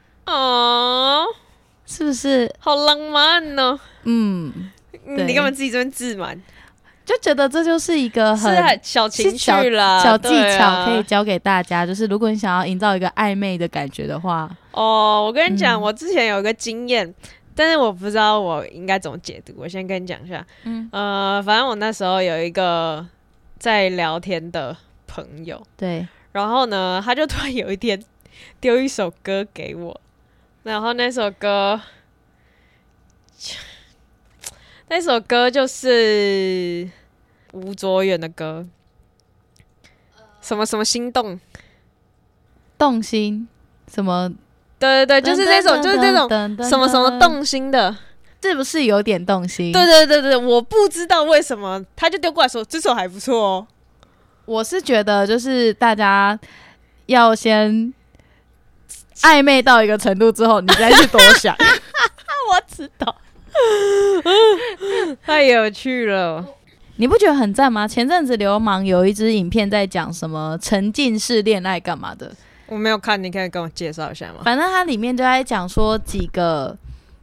是不是好浪漫哦？你干嘛自己这边自满？ 就觉得这就是一个很小情趣啦， 小技巧可以教给大家。就是如果你想要营造一个暧昧的感觉的话， 我跟你讲，我之前有一个经验，但是我不知道我应该怎么解读。我先跟你讲一下，反正我那时候有一个在聊天的朋友， 对， 然后呢，他就突然有一天丢一首歌给我，然后那首歌就是吴卓源的歌，什么什么心动心什么？ 对，就是这种，就是这种什么什么动心的， 是不是有点动心？ 对，我不知道为什么他就丢过来说这首还不错哦。 我是觉得就是大家要先暧昧到一个程度之后，你再去多想。 我知道。太有趣了， 你不觉得很赞吗？前阵子流氓有一支影片在讲什么沉浸式恋爱干嘛的， 我没有看，你可以跟我介绍一下吗？ 反正它里面就在讲说几个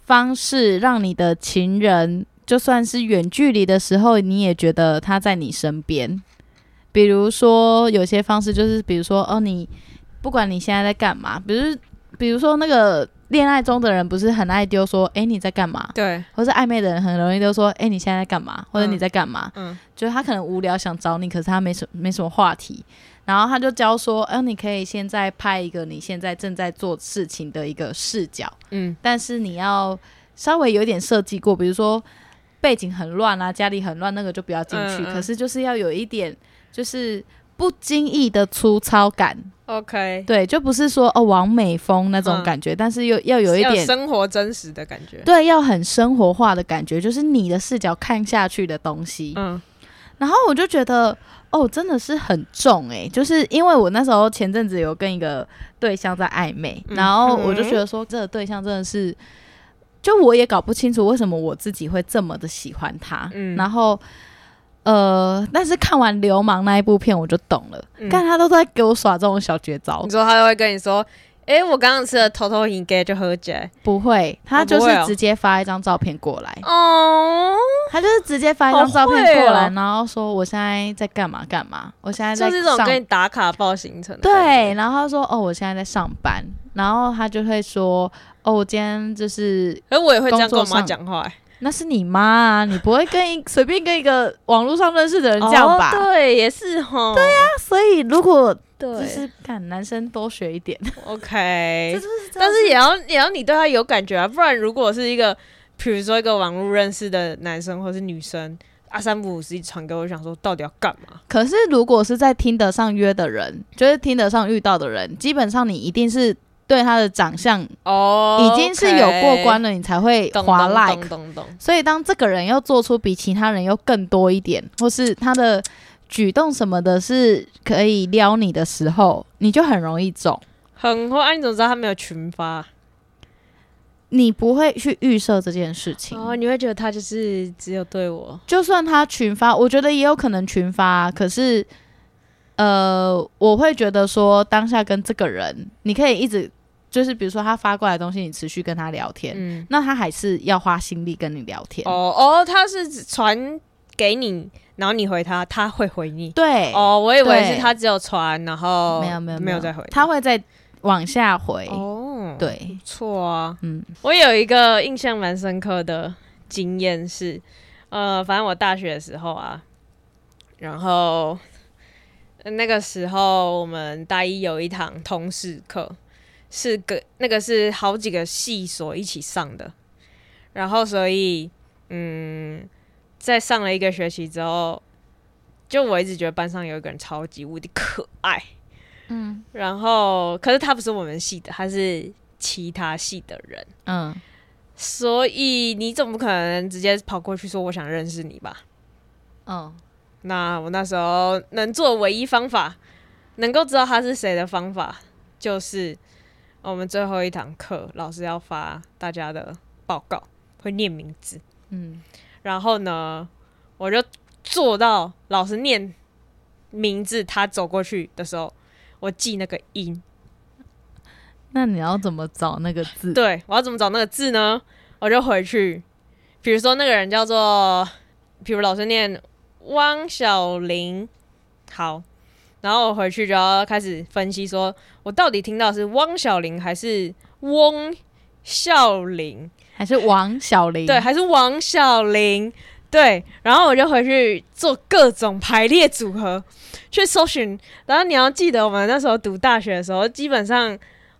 方式让你的情人就算是远距离的时候你也觉得他在你身边。比如说有些方式就是比如说你不管你现在在干嘛，比如说那个恋爱中的人不是很爱丢说你在干嘛， 对， 或是暧昧的人很容易丢说你现在在干嘛，或者你在干嘛，就是他可能无聊想找你，可是他没什么话题，然后他就教说你可以现在拍一个你现在正在做事情的一个视角，但是你要稍微有一点设计过，比如说背景很乱啊，家里很乱，那个就不要进去，可是就是要有一点就是不经意的粗糙感。 OK， 对，就不是说完美风那种感觉，但是又要有一点生活真实的感觉。 对，要很生活化的感觉，就是你的视角看下去的东西。然后我就觉得真的是很重就是因为我那时候前阵子有跟一个对象在暧昧，然后我就觉得说这个对象真的是，就我也搞不清楚为什么我自己会这么的喜欢他，然后但是看完《流氓》那一部片我就懂了，看他都在给我耍这种小绝招。 你说他都会跟你说我刚刚吃了偷偷应该就喝起来？ 不会，他就是直接发一张照片过来。他就是直接发一张照片过来，然后说我现在在干嘛干嘛，我现在在就是这种跟你打卡报行程的。 对，然后他说我现在在上班，然后他就会说我今天就是我也会这样跟我妈讲话那是你妈啊，你不会随便跟一个网络上认识的人这样吧？ 对，也是齁。 对啊，所以如果就是看男生多学一点 ，OK。但是也要你对他有感觉啊，不然如果是一个，比如说一个网络认识的男生或是女生，三不五时一传给我，想说到底要干嘛？ 可是如果是在听得上约的人，就是听得上遇到的人，基本上你一定是对他的长相已经是有过关了，你才会滑 like。所以当这个人又做出比其他人又更多一点，或是他的举动什么的是可以撩你的时候，你就很容易中。 很会，你怎么知道他没有群发？ 你不会去预设这件事情你会觉得他就是只有对我。 就算他群发，我觉得也有可能群发，可是我会觉得说当下跟这个人你可以一直就是比如说他发过来的东西你持续跟他聊天，那他还是要花心力跟你聊天。 他是传给你然后你回他，他会回你。 对我以为是他只有传然后没有再回， 他会再往下回。对， 不错啊。我有一个印象蛮深刻的经验是反正我大学的时候啊，然后那个时候我们大一有一堂通识课，那个是好几个系所一起上的，然后所以在上了一个学期之后，就我一直觉得班上有一个人超级无敌可爱，然后可是他不是我们系的，他是其他系的人，所以你总不可能直接跑过去说我想认识你吧？那我那时候能做的唯一方法，能够知道他是谁的方法，就是我们最后一堂课，老师要发大家的报告，会念名字。然后呢，我就做到老师念名字，他走过去的时候，我记那个音。 那你要怎么找那个字？ 对，我要怎么找那个字呢？我就回去，比如说那个人叫做，比如老师念汪小玲，好，然后我回去就要开始分析说，我到底听到的是汪小玲还是翁孝玲， 还是王小玲？ 对，还是王小玲？对，然后我就回去做各种排列组合，去搜寻。然后你要记得，我们那时候读大学的时候，基本上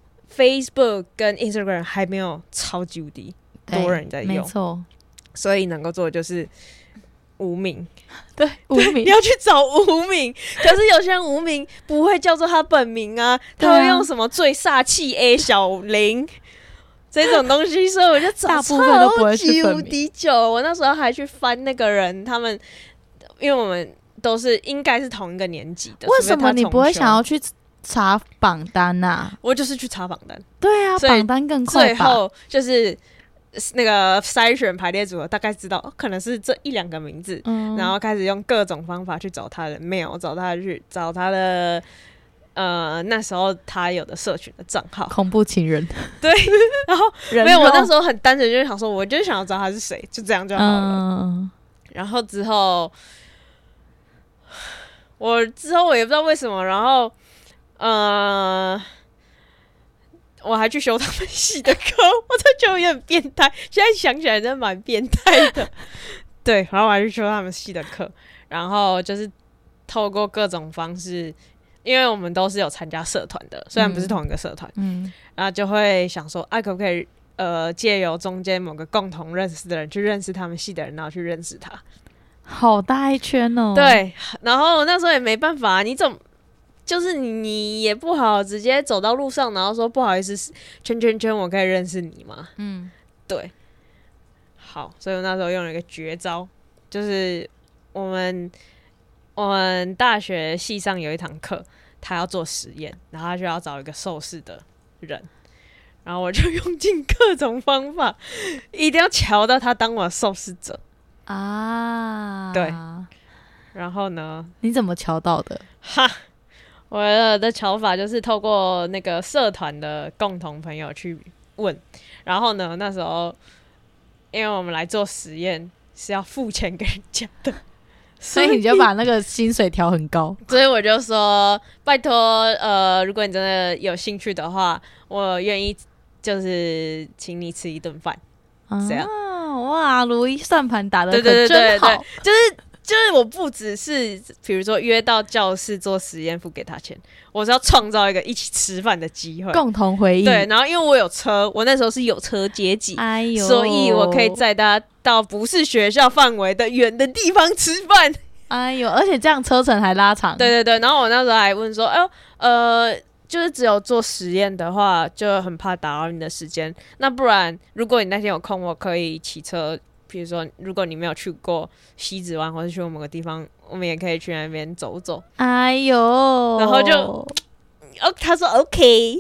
Facebook 跟 Instagram 还没有超级无敌多人在用， 没错。 所以能够做的就是无名， 对，无名， 你要去找无名。可是有些人无名不会叫做他本名啊，他会用什么最煞气 A 小玲这种东西，所以我就找超级无敌久。我那时候还去翻那个人，他们因为我们都是应该是同一个年级的， 为什么你不会想要去查榜单啊？ 我就是去查榜单。 对啊，榜单更快吧。 最后就是那个筛选排列组合，大概知道可能是这一两个名字，然后开始用各种方法去找他的 mail， 找他的那时候他有的社群的账号， 恐怖情人。 对，然后没有，我那时候很单纯，就是想说，我就想要知道他是谁，就这样就好了。然后之后我也不知道为什么，然后我还去修他们系的课，我真的觉得有点变态，现在想起来真的蛮变态的。对，然后我还去修他们系的课，然后就是透过各种方式，因为我们都是有参加社团的，虽然不是同一个社团，然后就会想说，可不可以借由中间某个共同认识的人去认识他们系的人，然后去认识他， 好大一圈哦。 对，然后那时候也没办法，就是你也不好直接走到路上，然后说不好意思，圈，我可以认识你吗？对。好，所以我那时候用了一个绝招，就是我们大学系上有一堂课，他要做实验，然后他就要找一个受试的人，然后我就用尽各种方法，一定要瞧到他当我的受试者啊。对，然后呢？ 你怎么瞧到的？ 哈，我的瞧法就是透过那个社团的共同朋友去问，然后呢，那时候。因为我们来做实验是要付钱给人家的， 所以你就把那个薪水调很高。 所以我就说，拜托，如果你真的有兴趣的话，我愿意就是请你吃一顿饭，这样。 哇，如意算盘打得可真好。 就是我不只是比如说约到教室做实验付给他钱，我是要创造一个一起吃饭的机会， 共同回忆。 对，然后因为我有车，我那时候是有车接济，所以我可以载他到不是学校范围的远的地方吃饭。 而且这样车程还拉长。 对，然后我那时候还问说，就是只有做实验的话，就很怕打扰你的时间。那不然，如果你那天有空，我可以骑车。比如说，如果你没有去过西子湾，或者去过某个地方，我们也可以去那边走走。然后就，他说 OK，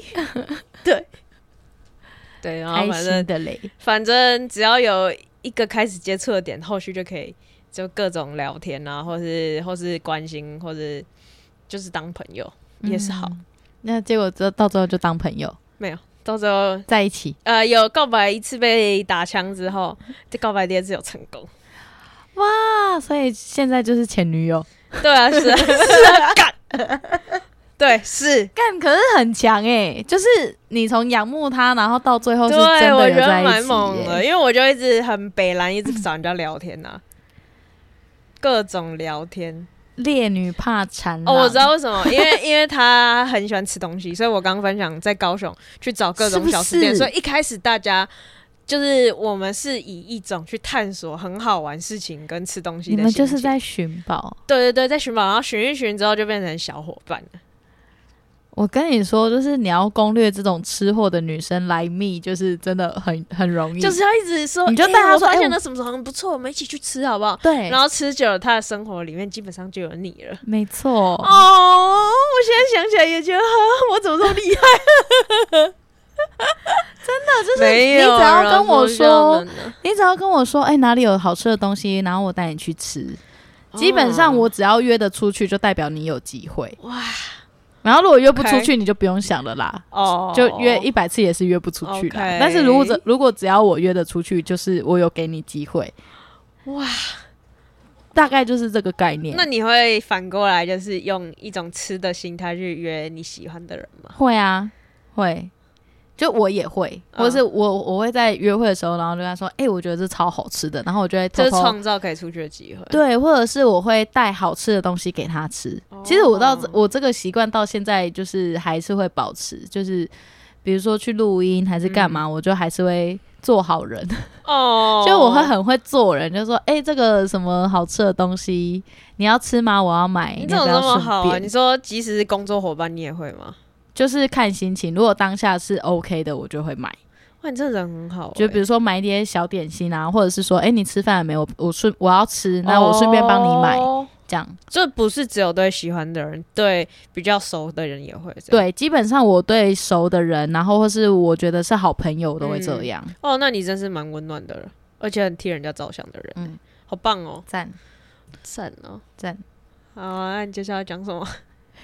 对，然后反正只要有一个开始接触的点，后续就可以就各种聊天啊，或是关心，或者就是当朋友也是好。 那结果到最后就当朋友没有？到时候在一起， 有告白一次被打枪之后，这告白第二次有成功。 哇，所以现在就是前女友。 对啊，是啊，干。对，是干，可是很强就是你从仰慕他，然后到最后是真的有在一起。 对，我觉得蛮猛的，因为我就一直很北蓝，一直找人家聊天各种聊天。 烈女怕缠郎。 我知道为什么，因为他很喜欢吃东西，所以我刚分享在高雄去找各种小吃店，所以一开始大家就是我们是以一种去探索很好玩事情跟吃东西的心情。 你们就是在寻宝。 对，在寻宝，然后寻一寻之后就变成小伙伴了。 我跟你说，就是你要攻略这种吃货的女生来密，就是真的很容易。 就是要一直说， 你就带她说， 发现了什么很不错，我们一起去吃好不好？ 对。 然后吃久了，她的生活里面基本上就有你了。 没错。 我现在想起来也觉得，我怎么这么厉害？ 真的就是，你只要跟我说，哪里有好吃的东西，然后我带你去吃。基本上我只要约得出去，就代表你有机会。哇。然后如果约不出去，你就不用想了啦。就约100次也是约不出去啦。但是如果只要我约得出去，就是我有给你机会。哇，大概就是这个概念。 那你会反过来，就是用一种吃的心态去约你喜欢的人吗？ 会啊，会。就我也会，或者是我会在约会的时候，然后就跟他说，我觉得这超好吃的，然后我就会偷偷就是创造可以出去的机会。 对，或者是我会带好吃的东西给他吃。其实我这个习惯到现在就是还是会保持，就是比如说去录音还是干嘛，我就还是会做好人。就我会很会做人，就说这个什么好吃的东西你要吃吗？我要买。 你怎么那么好啊？你说即使是工作伙伴，你也会吗？ 就是看心情，如果当下是 OK 的，我就会买。 哇，你这人很好就比如说买一点小点心啊，或者是说，你吃饭了没有？我要吃，那我顺便帮你买，这样。 这不是只有对喜欢的人，对比较熟的人也会这样。 对，基本上我对熟的人，然后或是我觉得是好朋友，我都会这样。 那你真是蛮温暖的人，而且很替人家着想的人。好棒哦！ 赞。 好啊，那你接下来讲什么？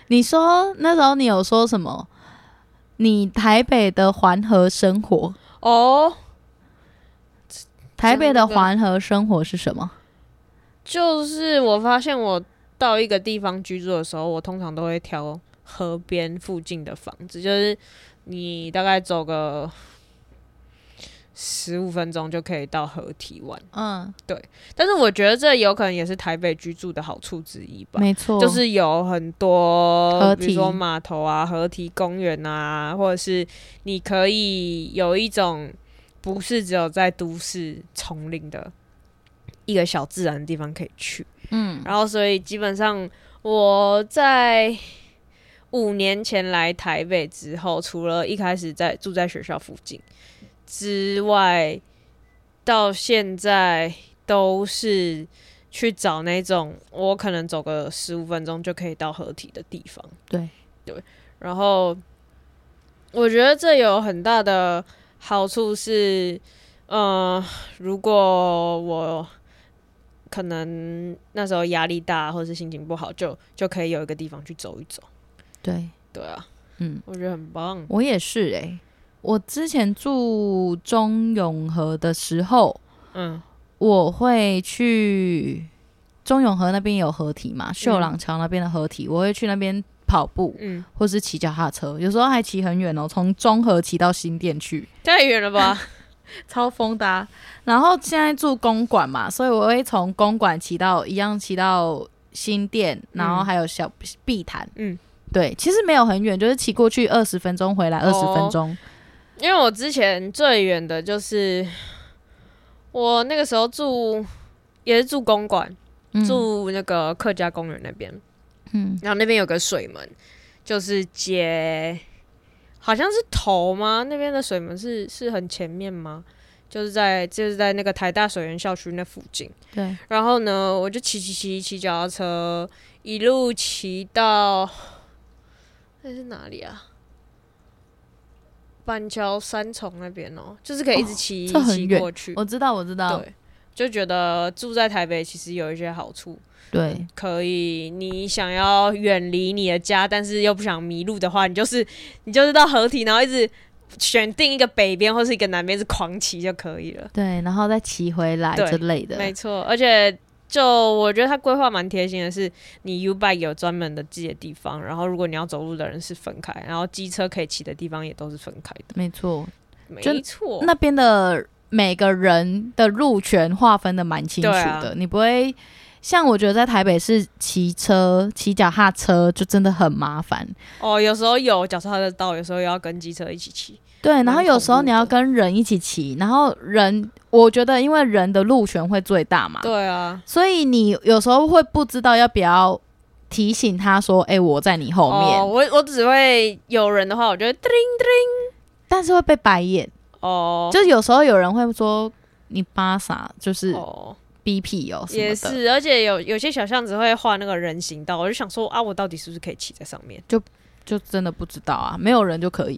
你说那时候你有说什么？你台北的环河生活哦？台北的环河生活是什么？ 就是我发现我到一个地方居住的时候，我通常都会挑河边附近的房子，就是你大概走个15分钟就可以到河堤湾。对。但是我觉得这有可能也是台北居住的好处之一吧。 没错， 就是有很多，比如说码头啊、河堤公园啊，或者是你可以有一种不是只有在都市丛林的一个小自然的地方可以去。然后所以基本上我在5年前来台北之后，除了一开始住在学校附近之外，到现在都是去找那种我可能走个15分钟就可以到河堤的地方。 对， 然后我觉得这有很大的好处是，如果我可能那时候压力大或是心情不好，就可以有一个地方去走一走。对啊，我觉得很棒。 我也是我之前住中永和的时候，我会去中永和那边有河堤嘛，秀朗桥那边的河堤，我会去那边跑步，或是骑脚踏车，有时候还骑很远哦，从中和骑到新店去， 太远了吧？ 超疯的啊。然后现在住公馆嘛，所以我会从公馆骑到新店，然后还有小碧潭。对，其实没有很远，就是骑过去20分钟，回来20分钟。 因为我之前最远的就是我那个时候也是住公馆，住那个客家公园那边。然后那边有个水门，就是好像是头吗？那边的水门是很前面吗？就是在那个台大水源校区那附近。 对。然后呢，我就骑脚踏车，一路骑到那是哪里啊？板桥三重那边就是可以一直骑过去。 我知道。 对，就觉得住在台北其实有一些好处。 对， 可以，你想要远离你的家，但是又不想迷路的话，你就是到河堤，然后一直选定一个北边或是一个南边，是狂骑就可以了。 对，然后再骑回来之类的。 没错，而且我觉得他规划蛮贴心的是，你 U-Bike 有专门的自己的地方，然后如果你要走路的人是分开，然后机车可以骑的地方也都是分开的。 没错， 那边的每个人的路权划分的蛮清楚的，你不会。像我觉得在台北市骑脚踏车就真的很麻烦有时候有脚踏车道，有时候要跟机车一起骑。 对，然后有时候你要跟人一起骑，然后我觉得因为人的路权会最大嘛， 对啊， 所以你有时候会不知道要不要提醒他说我在你后面。 我只会有人的话我就会叮叮， 但是会被白眼就是有时候有人会说你巴啥，就是逼屁什么的。 也是，而且有些小巷子会画那个人行道，我就想说我到底是不是可以骑在上面？ 就真的不知道啊，没有人就可以。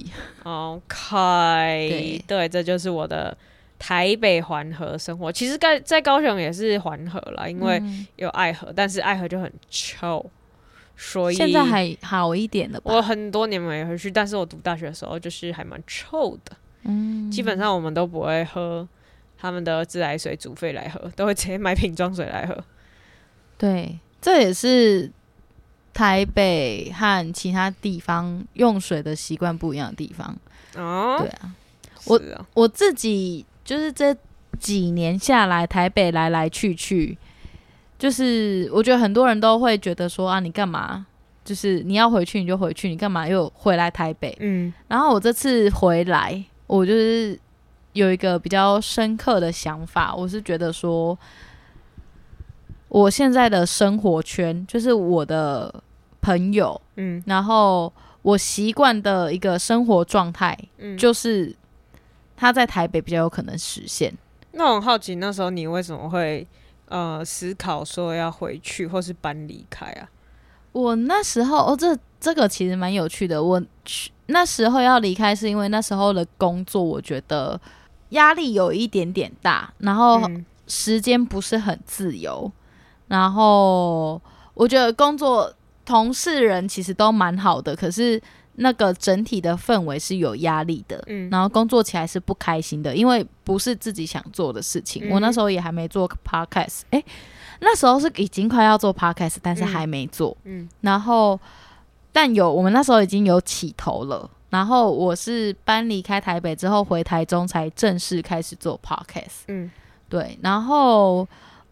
OK， 对，这就是我的台北环河生活。其实在高雄也是环河啦，因为有爱河，但是爱河就很臭，所以现在还好一点了吧？ 我很多年没回去，但是我读大学的时候就是还蛮臭的。基本上我们都不会喝他们的自来水煮沸来喝，都会直接买瓶装水来喝。对， 这也是台北和其他地方用水的习惯不一样的地方。对啊，我自己就是这几年下来，台北来来去去，就是我觉得很多人都会觉得说你干嘛？就是你要回去你就回去，你干嘛又回来台北？然后我这次回来，我就是有一个比较深刻的想法，我是觉得说，我现在的生活圈就是我的朋友，然后我习惯的一个生活状态，就是他在台北比较有可能实现。 那我很好奇，那时候你为什么会思考说要回去或是搬离开啊？ 我那时候这个其实蛮有趣的。我那时候要离开是因为那时候的工作我觉得压力有一点点大，然后时间不是很自由，然后我觉得工作同事人其实都蛮好的，可是那个整体的氛围是有压力的，然后工作起来是不开心的，因为不是自己想做的事情。我那时候也还没做 podcast， 那时候是已经快要做 podcast， 但是还没做。然后但我们那时候已经有起头了。然后我是搬离开台北之后回台中才正式开始做 podcast。对，然后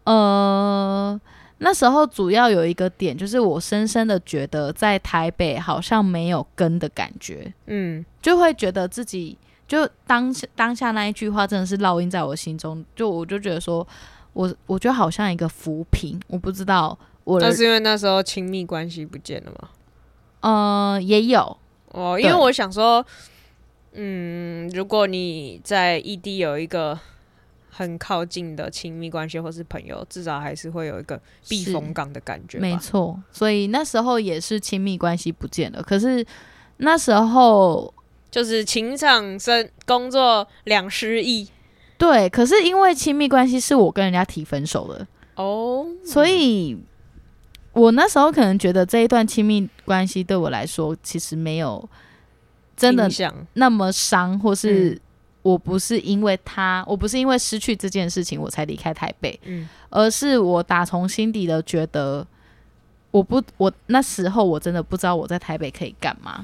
那时候主要有一个点，就是我深深的觉得在台北好像没有根的感觉，就会觉得自己就当下那一句话真的是烙印在我心中，我就觉得说我觉得好像一个浮萍，我不知道那是因为那时候亲密关系不见了吗？也有因为我想说，如果你在异地有一个很靠近的亲密关系或是朋友，至少还是会有一个避风港的感觉吧。 没错，所以那时候也是亲密关系不见了，可是那时候就是情场工作两失意。 对，可是因为亲密关系是我跟人家提分手的所以我那时候可能觉得这一段亲密关系对我来说其实没有真的那么伤，或是我不是因为失去这件事情我才离开台北，而是我打从心底的觉得我那时候我真的不知道我在台北可以干嘛。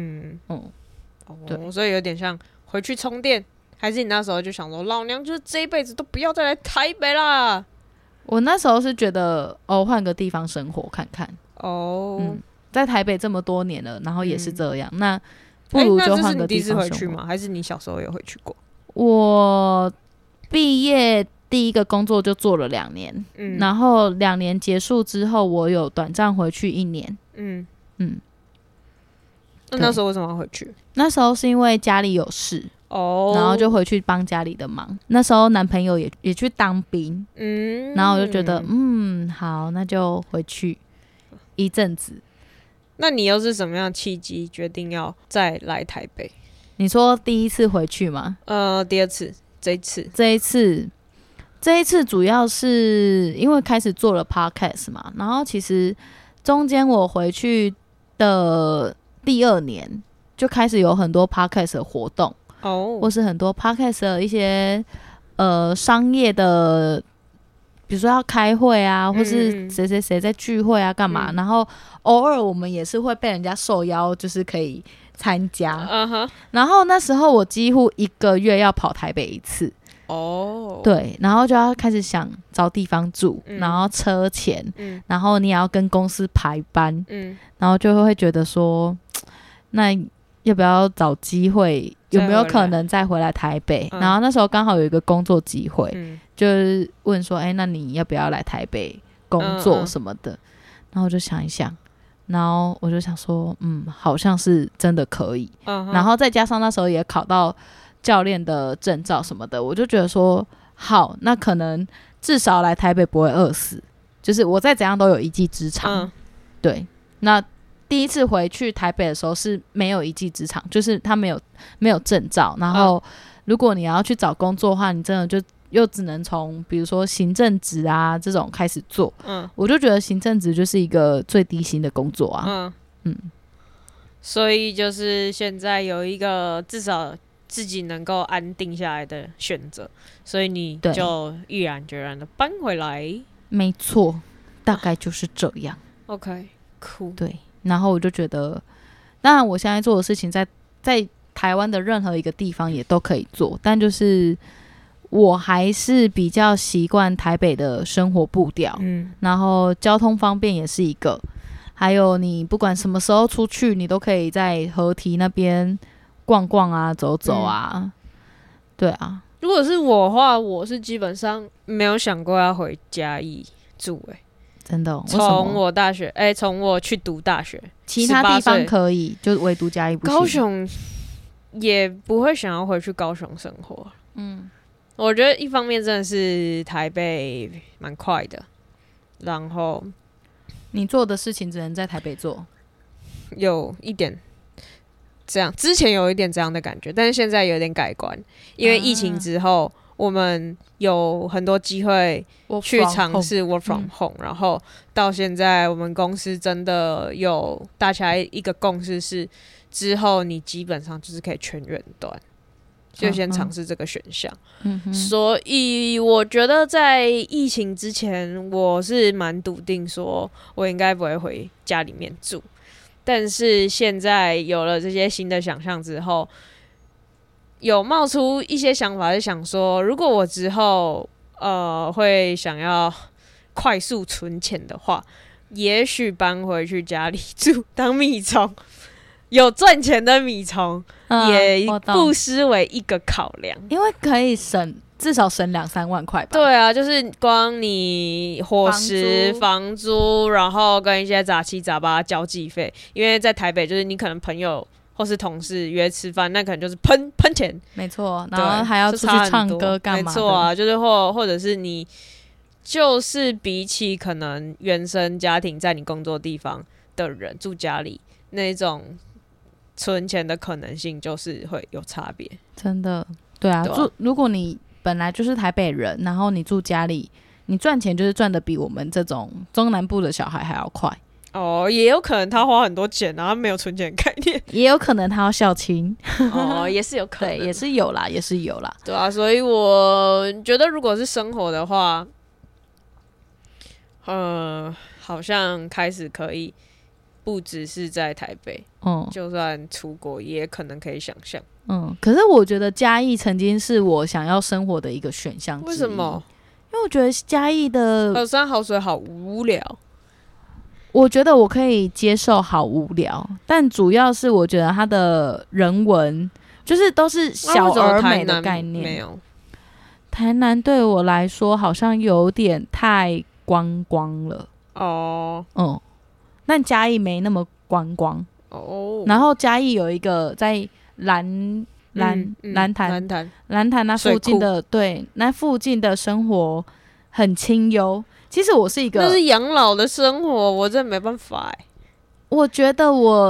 对，所以有点像回去充电，还是你那时候就想说老娘就是这一辈子都不要再来台北啦？ 我那时候是觉得换个地方生活看看在台北这么多年了，然后也是这样，那不如就换个地方生活。那这是你第一次回去吗？还是你小时候有回去过？我毕业第一个工作就做了2年，然后2年结束之后，我有短暂回去1年。 那时候为什么要回去？ 那时候是因为家里有事然后就回去帮家里的忙。那时候男朋友也去当兵，然后我就觉得好，那就回去一阵子。 那你又是什么样的契机决定要再来台北？ 你说第一次回去吗？ 第二次，这一次主要是因为开始做了 podcast 嘛，然后其实中间我回去的第2年就开始有很多 podcast 的活动或是很多 podcast 的一些商业的，比如说要开会啊，或是谁谁谁在聚会啊干嘛，然后偶尔我们也是会被人家受邀，就是可以参加然后那时候我几乎1个月要跑台北1次对，然后就要开始想找地方住，然后车钱然后你也要跟公司排班然后就会觉得说那要不要找机会，有没有可能再回来台北？然后那时候刚好有一个工作机会就是问说那你要不要来台北工作什么的然后我就想一想，然后我就想说好像是真的可以然后再加上那时候也考到教练的证照什么的，我就觉得说好，那可能至少来台北不会饿死，就是我再怎样都有一技之长对，那第一次回去台北的时候是没有一技之长，就是他没有证照，然后如果你要去找工作的话，你真的就又只能从比如说行政职啊这种开始做我就觉得行政职就是一个最低薪的工作所以就是现在有一个至少自己能够安定下来的选择，所以你就毅然决然的搬回来。 没错，大概就是这样。 OK， 酷。 对，然后我就觉得，当然我现在做的事情在台湾的任何一个地方也都可以做，但就是我还是比较习惯台北的生活步调然后交通方便也是一个，还有你不管什么时候出去，你都可以在河堤那边逛逛啊，走走啊对啊。 如果是我的话，我是基本上没有想过要回嘉义住真的从我大学从我去读大学， 其他地方可以，就唯独嘉义不行。 高雄也不会想要回去高雄生活我觉得一方面真的是台北蛮快的，然后你做的事情只能在台北做， 有一点这样，之前有一点这样的感觉，但是现在有点改观，因为疫情之后我们有很多机会去尝试 work from home，然后到现在我们公司真的有大家一个共识是，之后你基本上就是可以全远端，就先尝试这个选项。所以我觉得在疫情之前，我是蛮笃定说我应该不会回家里面住，但是现在有了这些新的想象之后，有冒出一些想法，是想说，如果我之后会想要快速存钱的话，也许搬回去家里住当米虫，有赚钱的米虫，也不失为一个考量， 因为可以至少省2-3万块吧。 对啊，就是光你伙食、房租，然后跟一些杂七杂八交际费，因为在台北就是你可能朋友或是同事约吃饭，那可能就是喷钱， 没错，然后还要出去唱歌干嘛的， 没错啊，就是或者是你就是比起可能原生家庭在你工作地方的人住家里那种存钱的可能性，就是会有差别， 真的，对啊，如果你本来就是台北人，然后你住家里，你赚钱就是赚的比我们这种中南部的小孩还要快。 哦，也有可能他花很多钱，然后没有存钱概念， 也有可能他要孝亲， 哦，也是有可能， 对，也是有啦，也是有啦， 对啊，所以我觉得如果是生活的话，好像开始可以不只是在台北，就算出国也可能可以想象， 可是我觉得嘉义曾经是我想要生活的一个选项之一。 为什么？ 因为我觉得嘉义的好山好水好无聊。 我觉得我可以接受好无聊，但主要是我觉得它的人文就是都是小而美的概念。 没有， 台南对我来说好像有点太观光了。但嘉义没那么观光。然后嘉义有一个在蓝潭那附近的，对，那附近的生活很清幽。其实我是一个， 那是养老的生活，我真的没办法我觉得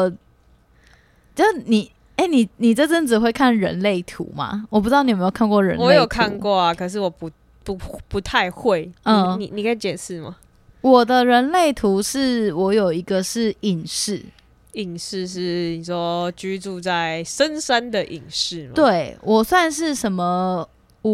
你这阵子会看人类图吗？我不知道你有没有看过人类图。 我有看过啊，可是我不太会。你可以解释吗？ 我的人类图是我有一个是隐士。 隐士是你说居住在深山的隐士吗？ 对，我算是什么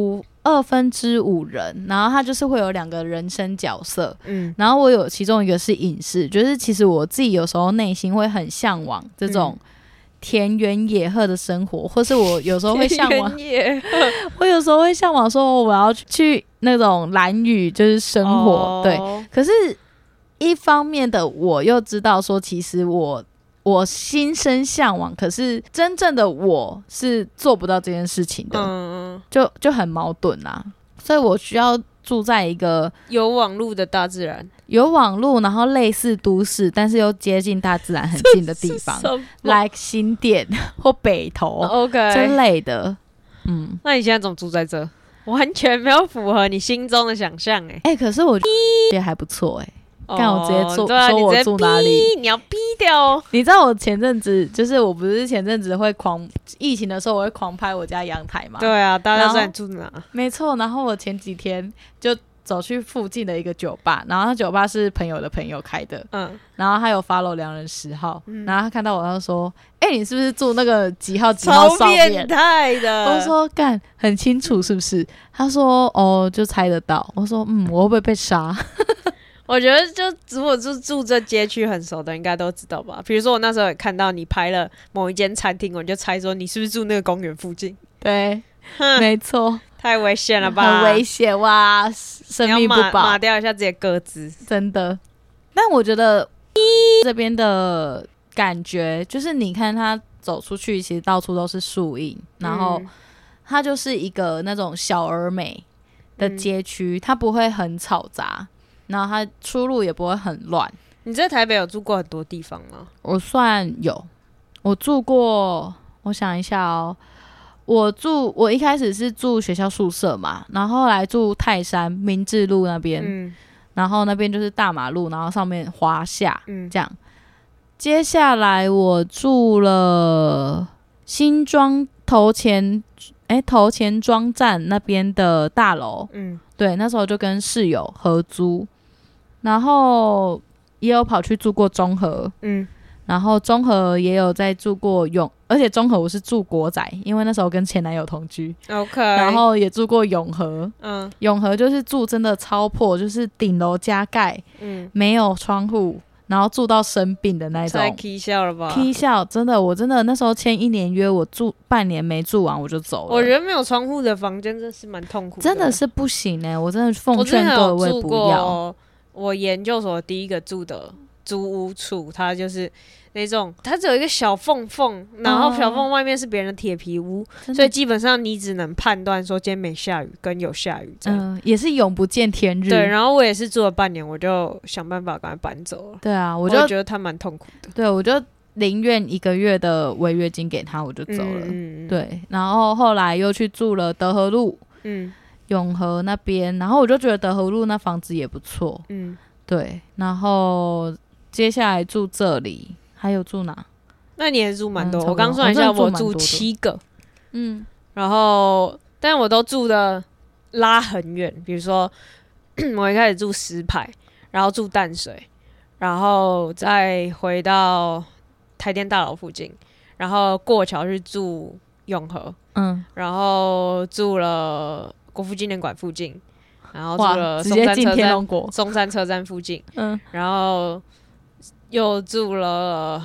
2/5人，然后他就是会有2个人生角色，然后我有其中一个是隐士，就是其实我自己有时候内心会很向往这种田园野鹤的生活，或是我有时候会向往我有时候会向往说我要去那种兰屿就是生活，对。可是一方面的我又知道说其实我心生向往，可是真正的我是做不到这件事情的，就很矛盾啦。所以我需要住在一个有网路的大自然， 有网路，然后类似都市，但是又接近大自然很近的地方，like 新店或北投之类的。 那你现在怎么住在这？完全没有符合你心中的想象可是我觉得还不错看我直接说我住哪里， 你要逼掉你知道我前阵子就是我不是前阵子会疫情的时候我会狂拍我家阳台嘛？ 对啊，大家都知道你住哪。 没错，然后我前几天就走去附近的一个酒吧，然后他酒吧是朋友的朋友开的，然后他有 follow 2人10号，然后他看到我他就说你是不是住那个几号几号上面？ 超变态的。 我说干很清楚是不是？他说就猜得到。我说我会不会被杀？ 我觉得就如果住这街区很熟的应该都知道吧。比如说我那时候也看到你拍了某一间餐厅，我就猜说你是不是住那个公园附近。 对，没错。 太危险了吧？ 很危险哇，生命不保， 码掉一下自己的个子， 真的。但我觉得这边的感觉就是你看他走出去其实到处都是树荫，然后它就是一个那种小而美的街区，它不会很吵杂，然后它出入也不会很乱。 你在台北有住过很多地方吗？ 我算有，我住过，我想一下我一开始是住学校宿舍嘛，然后后来住泰山明治路那边，然后那边就是大马路，然后上面华夏，这样。接下来我住了新庄头前头前庄站那边的大楼，对，那时候就跟室友合租，然后也有跑去住过中和，然后中和也有在住过而且中和我是住国宅，因为那时候跟前男友同居 ，OK， 然后也住过永和，永和就是住真的超破，就是顶楼加盖，没有窗户，然后住到生病的那种， 太起笑了吧？ 起笑，真的，我真的那时候签1年约，我住半年没住完我就走了。 我觉得没有窗户的房间真的是蛮痛苦的， 真的是不行我真的奉劝各位不要。 我研究所第一个住的租屋处，它就是那种，它只有一个小缝缝，然后小缝外面是别人的铁皮屋，所以基本上你只能判断说今天没下雨跟有下雨这样， 也是永不见天日。 对，然后我也是住了半年，我就想办法赶快搬走了。 对啊，我就觉得他蛮痛苦的。 对，我就宁愿1个月的违约金给他，我就走了。对，然后后来又去住了德和路，永和那边，然后我就觉得德和路那房子也不错。对，然后接下来住这里。还有住哪？ 那你也住蛮多。我刚算一下，我住7个。然后，但我都住的拉很远。比如说，我一开始住石牌，然后住淡水，然后再回到台电大楼附近，然后过桥去住永和，然后住了国父纪念馆附近，然后住了松山车站附近，然后又住了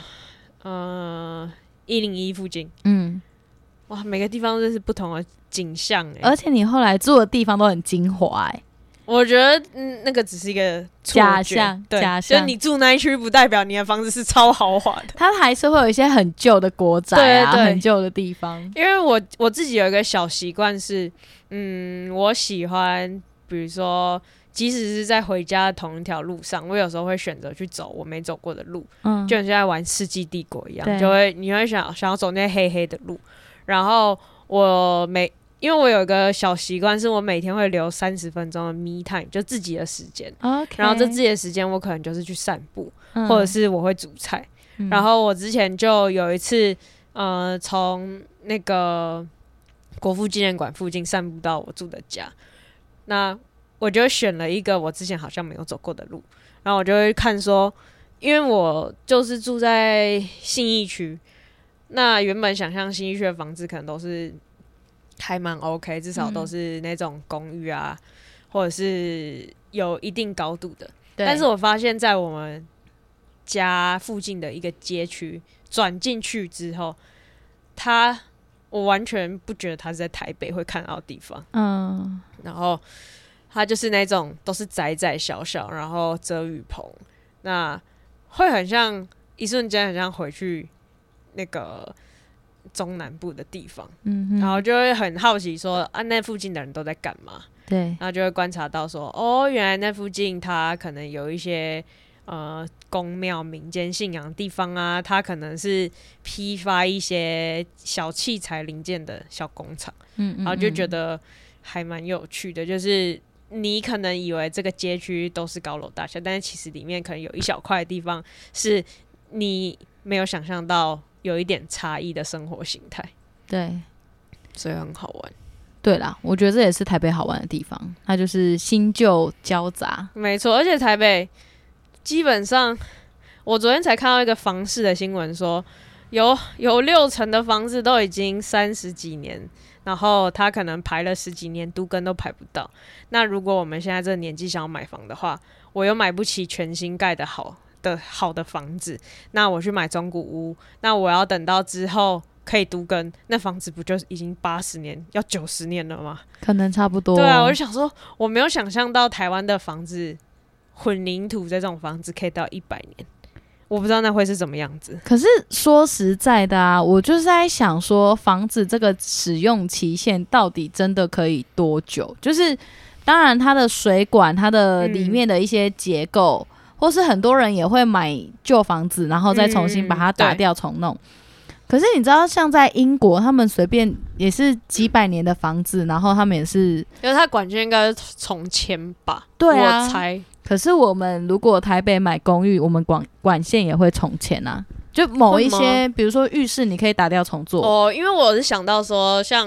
101附近，哇，每个地方都是不同的景象而且你后来住的地方都很精华我觉得那个只是一个假象， 就你住那一区不代表你的房子是超豪华的， 它还是会有一些很旧的国宅啊，很旧的地方。 因为我自己有一个小习惯是，我喜欢，比如说，即使是在回家的同一条路上，我有时候会选择去走我没走过的路，就像现在玩《世纪帝国》一样，你会想要走那些黑黑的路，然后因为我有一个小习惯，是我每天会留30分钟的 me time， 就自己的时间。然后这自己的时间，我可能就是去散步，或者是我会煮菜。然后我之前就有一次，从那个国父纪念馆附近散步到我住的家，那我就选了一个我之前好像没有走过的路，然后我就会看说，因为我就是住在信义区，那原本想象信义区的房子可能都是还蛮 OK， 至少都是那种公寓啊，或者是有一定高度的。但是我发现在我们家附近的一个街区转进去之后，我完全不觉得它是在台北会看到的地方。然后它就是那种都是窄窄小小，然后遮雨棚，那会很像一瞬间很像回去那个中南部的地方，然后就会很好奇说那附近的人都在干嘛？ 对， 然后就会观察到说，原来那附近它可能有一些宫庙、民间信仰的地方啊，它可能是批发一些小器材零件的小工厂，然后就觉得还蛮有趣的，就是你可能以为这个街区都是高楼大厦，但是其实里面可能有一小块的地方是你没有想象到有一点差异的生活形态。 对， 所以很好玩。 对啦，我觉得这也是台北好玩的地方，它就是新旧交杂。 没错，而且台北基本上，我昨天才看到一个房市的新闻说，有60%的房子都已经30几年，然后他可能排了10几年，都更都排不到。那如果我们现在这个年纪想要买房的话，我又买不起全新盖的好的房子，那我去买中古屋，那我要等到之后可以都更，那房子不就已经80年要90年了吗？ 可能差不多。 对啊，我就想说，我没有想象到台湾的房子混凝土这种房子可以到100年，我不知道那会是怎么样子。 可是说实在的啊，我就是在想说，房子这个使用期限到底真的可以多久？就是当然它的水管，它的里面的一些结构，或是很多人也会买旧房子，然后再重新把它打掉重弄。可是你知道，像在英国，他们随便也是几百年的房子，然后他们也是， 因为它管线应该是重迁吧？ 对啊， 我猜。 可是我们如果台北买公寓，我们管线也会重迁啊，就某一些，比如说浴室，你可以打掉重做。 因为我是想到说，像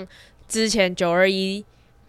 之前921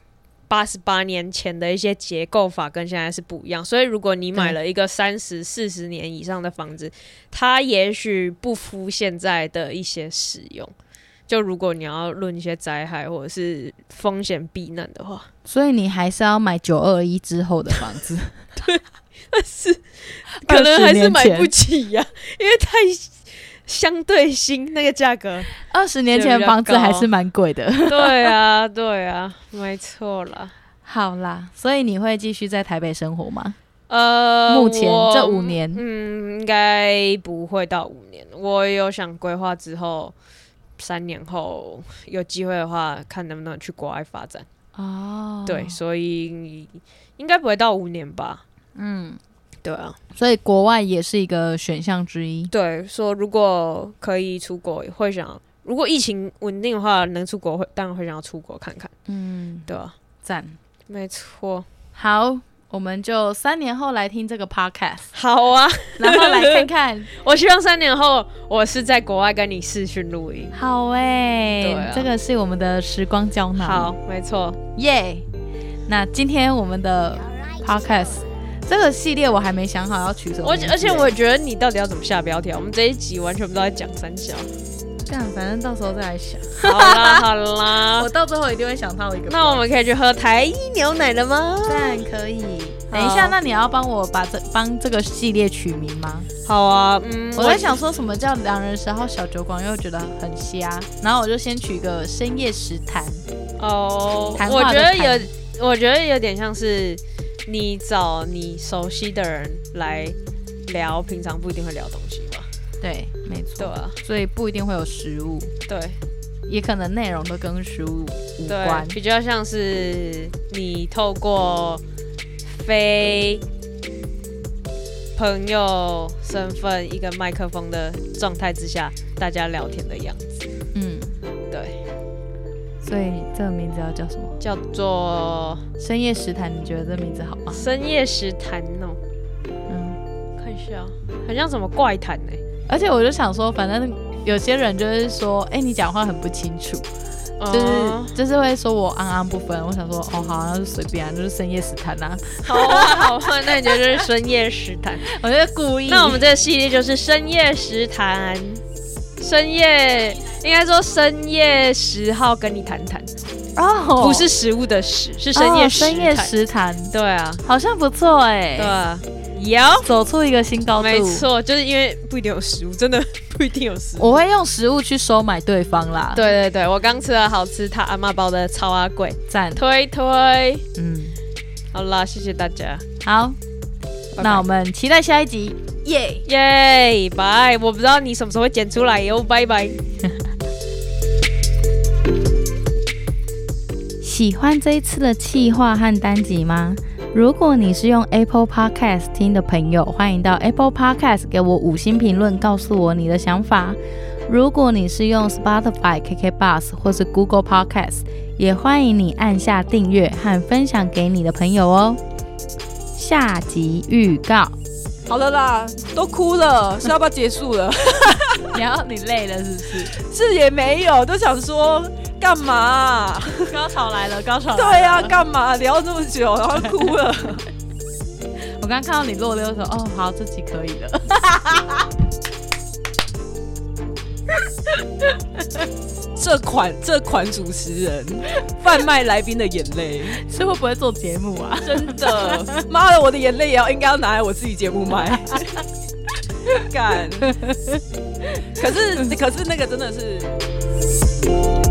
88年前的一些结构法跟现在是不一样，所以如果你买了一个30、40年以上的房子，它也许不敷现在的一些使用。就如果你要论一些灾害或者是风险避难的话， 所以你还是要买921之后的房子。 对，但是可能还是买不起呀，因为太相对新那个价格 ，20年前的房子还是蛮贵的。 对啊，对啊，没错啦。 好啦，所以你会继续在台北生活吗？目前这5年， 应该不会到5年。我有想规划之后3年后有机会的话，看能不能去国外发展。哦，对，所以应该不会到5年吧。对啊， 所以国外也是一个选项之一。 对，说如果可以出国，会想如果疫情稳定的话，能出国当然会想要出国看看。对啊， 赞， 没错。 好，我们就3年后来听这个 podcast。 好啊， 然后来看看。 我希望3年后我是在国外跟你视讯录音。 好对啊，这个是我们的时光胶囊。 好，没错， 耶。那今天我们的 podcast。这个系列我还没想好要取什么名字， 而且我也觉得你到底要怎么下标题？我们这一集完全不知道在讲三小， 反正到时候再来想。 好啦好啦， 我到最后一定会想到一个。 那我们可以去喝台一牛奶了吗？ 可以。等一下，那你要帮我帮这个系列取名吗？ 好啊， 我在想说什么叫2人10号小酒馆，又觉得很瞎，然后我就先取一个深夜食谈。 哦，我觉得有点像是。你找你熟悉的人来聊平常不一定会聊东西吧？ 对，没错。 对啊， 所以不一定会有食物。 对， 也可能内容都跟食物无关。 比较像是你透过非朋友身份一个麦克风的状态之下，大家聊天的样子。对。 所以这个名字要叫什么？ 叫做深夜食谈。你觉得这名字好吗？ 深夜食谈哦，看一下，很像什么怪谈欸。 而且我就想说，反正有些人就是说，你讲话很不清楚，就是会说我昂不分。我想说，好，那就随便啊，就是深夜食谈啊。 好啊，那你觉得就是深夜食谈？ 我觉得故意。 那我们这个系列就是深夜食谈，应该说深夜10号跟你谈谈哦，不是食物的食，是深夜食谈。对啊， 好像不错哎。 对啊，有走出一个新高度。 没错，就是因为不一定有食物，真的不一定有食物。 我会用食物去收买对方啦。 对，我刚吃了好吃他阿嬷包的超阿贵， 赞推。好啦，谢谢大家。 好，那我们期待下一集。 耶，拜！我不知道你什么时候会剪出来哟，拜拜。 喜欢这一次的企划和单集吗？如果你是用 Apple Podcast 听的朋友，欢迎到 Apple Podcast 给我5星评论，告诉我你的想法。如果你是用 Spotify、KKBOX 或是 Google Podcast， 也欢迎你按下订阅和分享给你的朋友哦。下集预告。 好了啦，都哭了，是要不要结束了？ 你累了是不是？ 是也没有，都想说干嘛高潮来了，高潮来了。 对啊，干嘛聊这么久，然后哭了？ 我刚看到你落溜说，好，这集可以了。 这款主持人贩卖来宾的眼泪， 是会不会做节目啊？ 真的，妈的，我的眼泪应该要拿来我自己节目卖。干，可是那个真的是。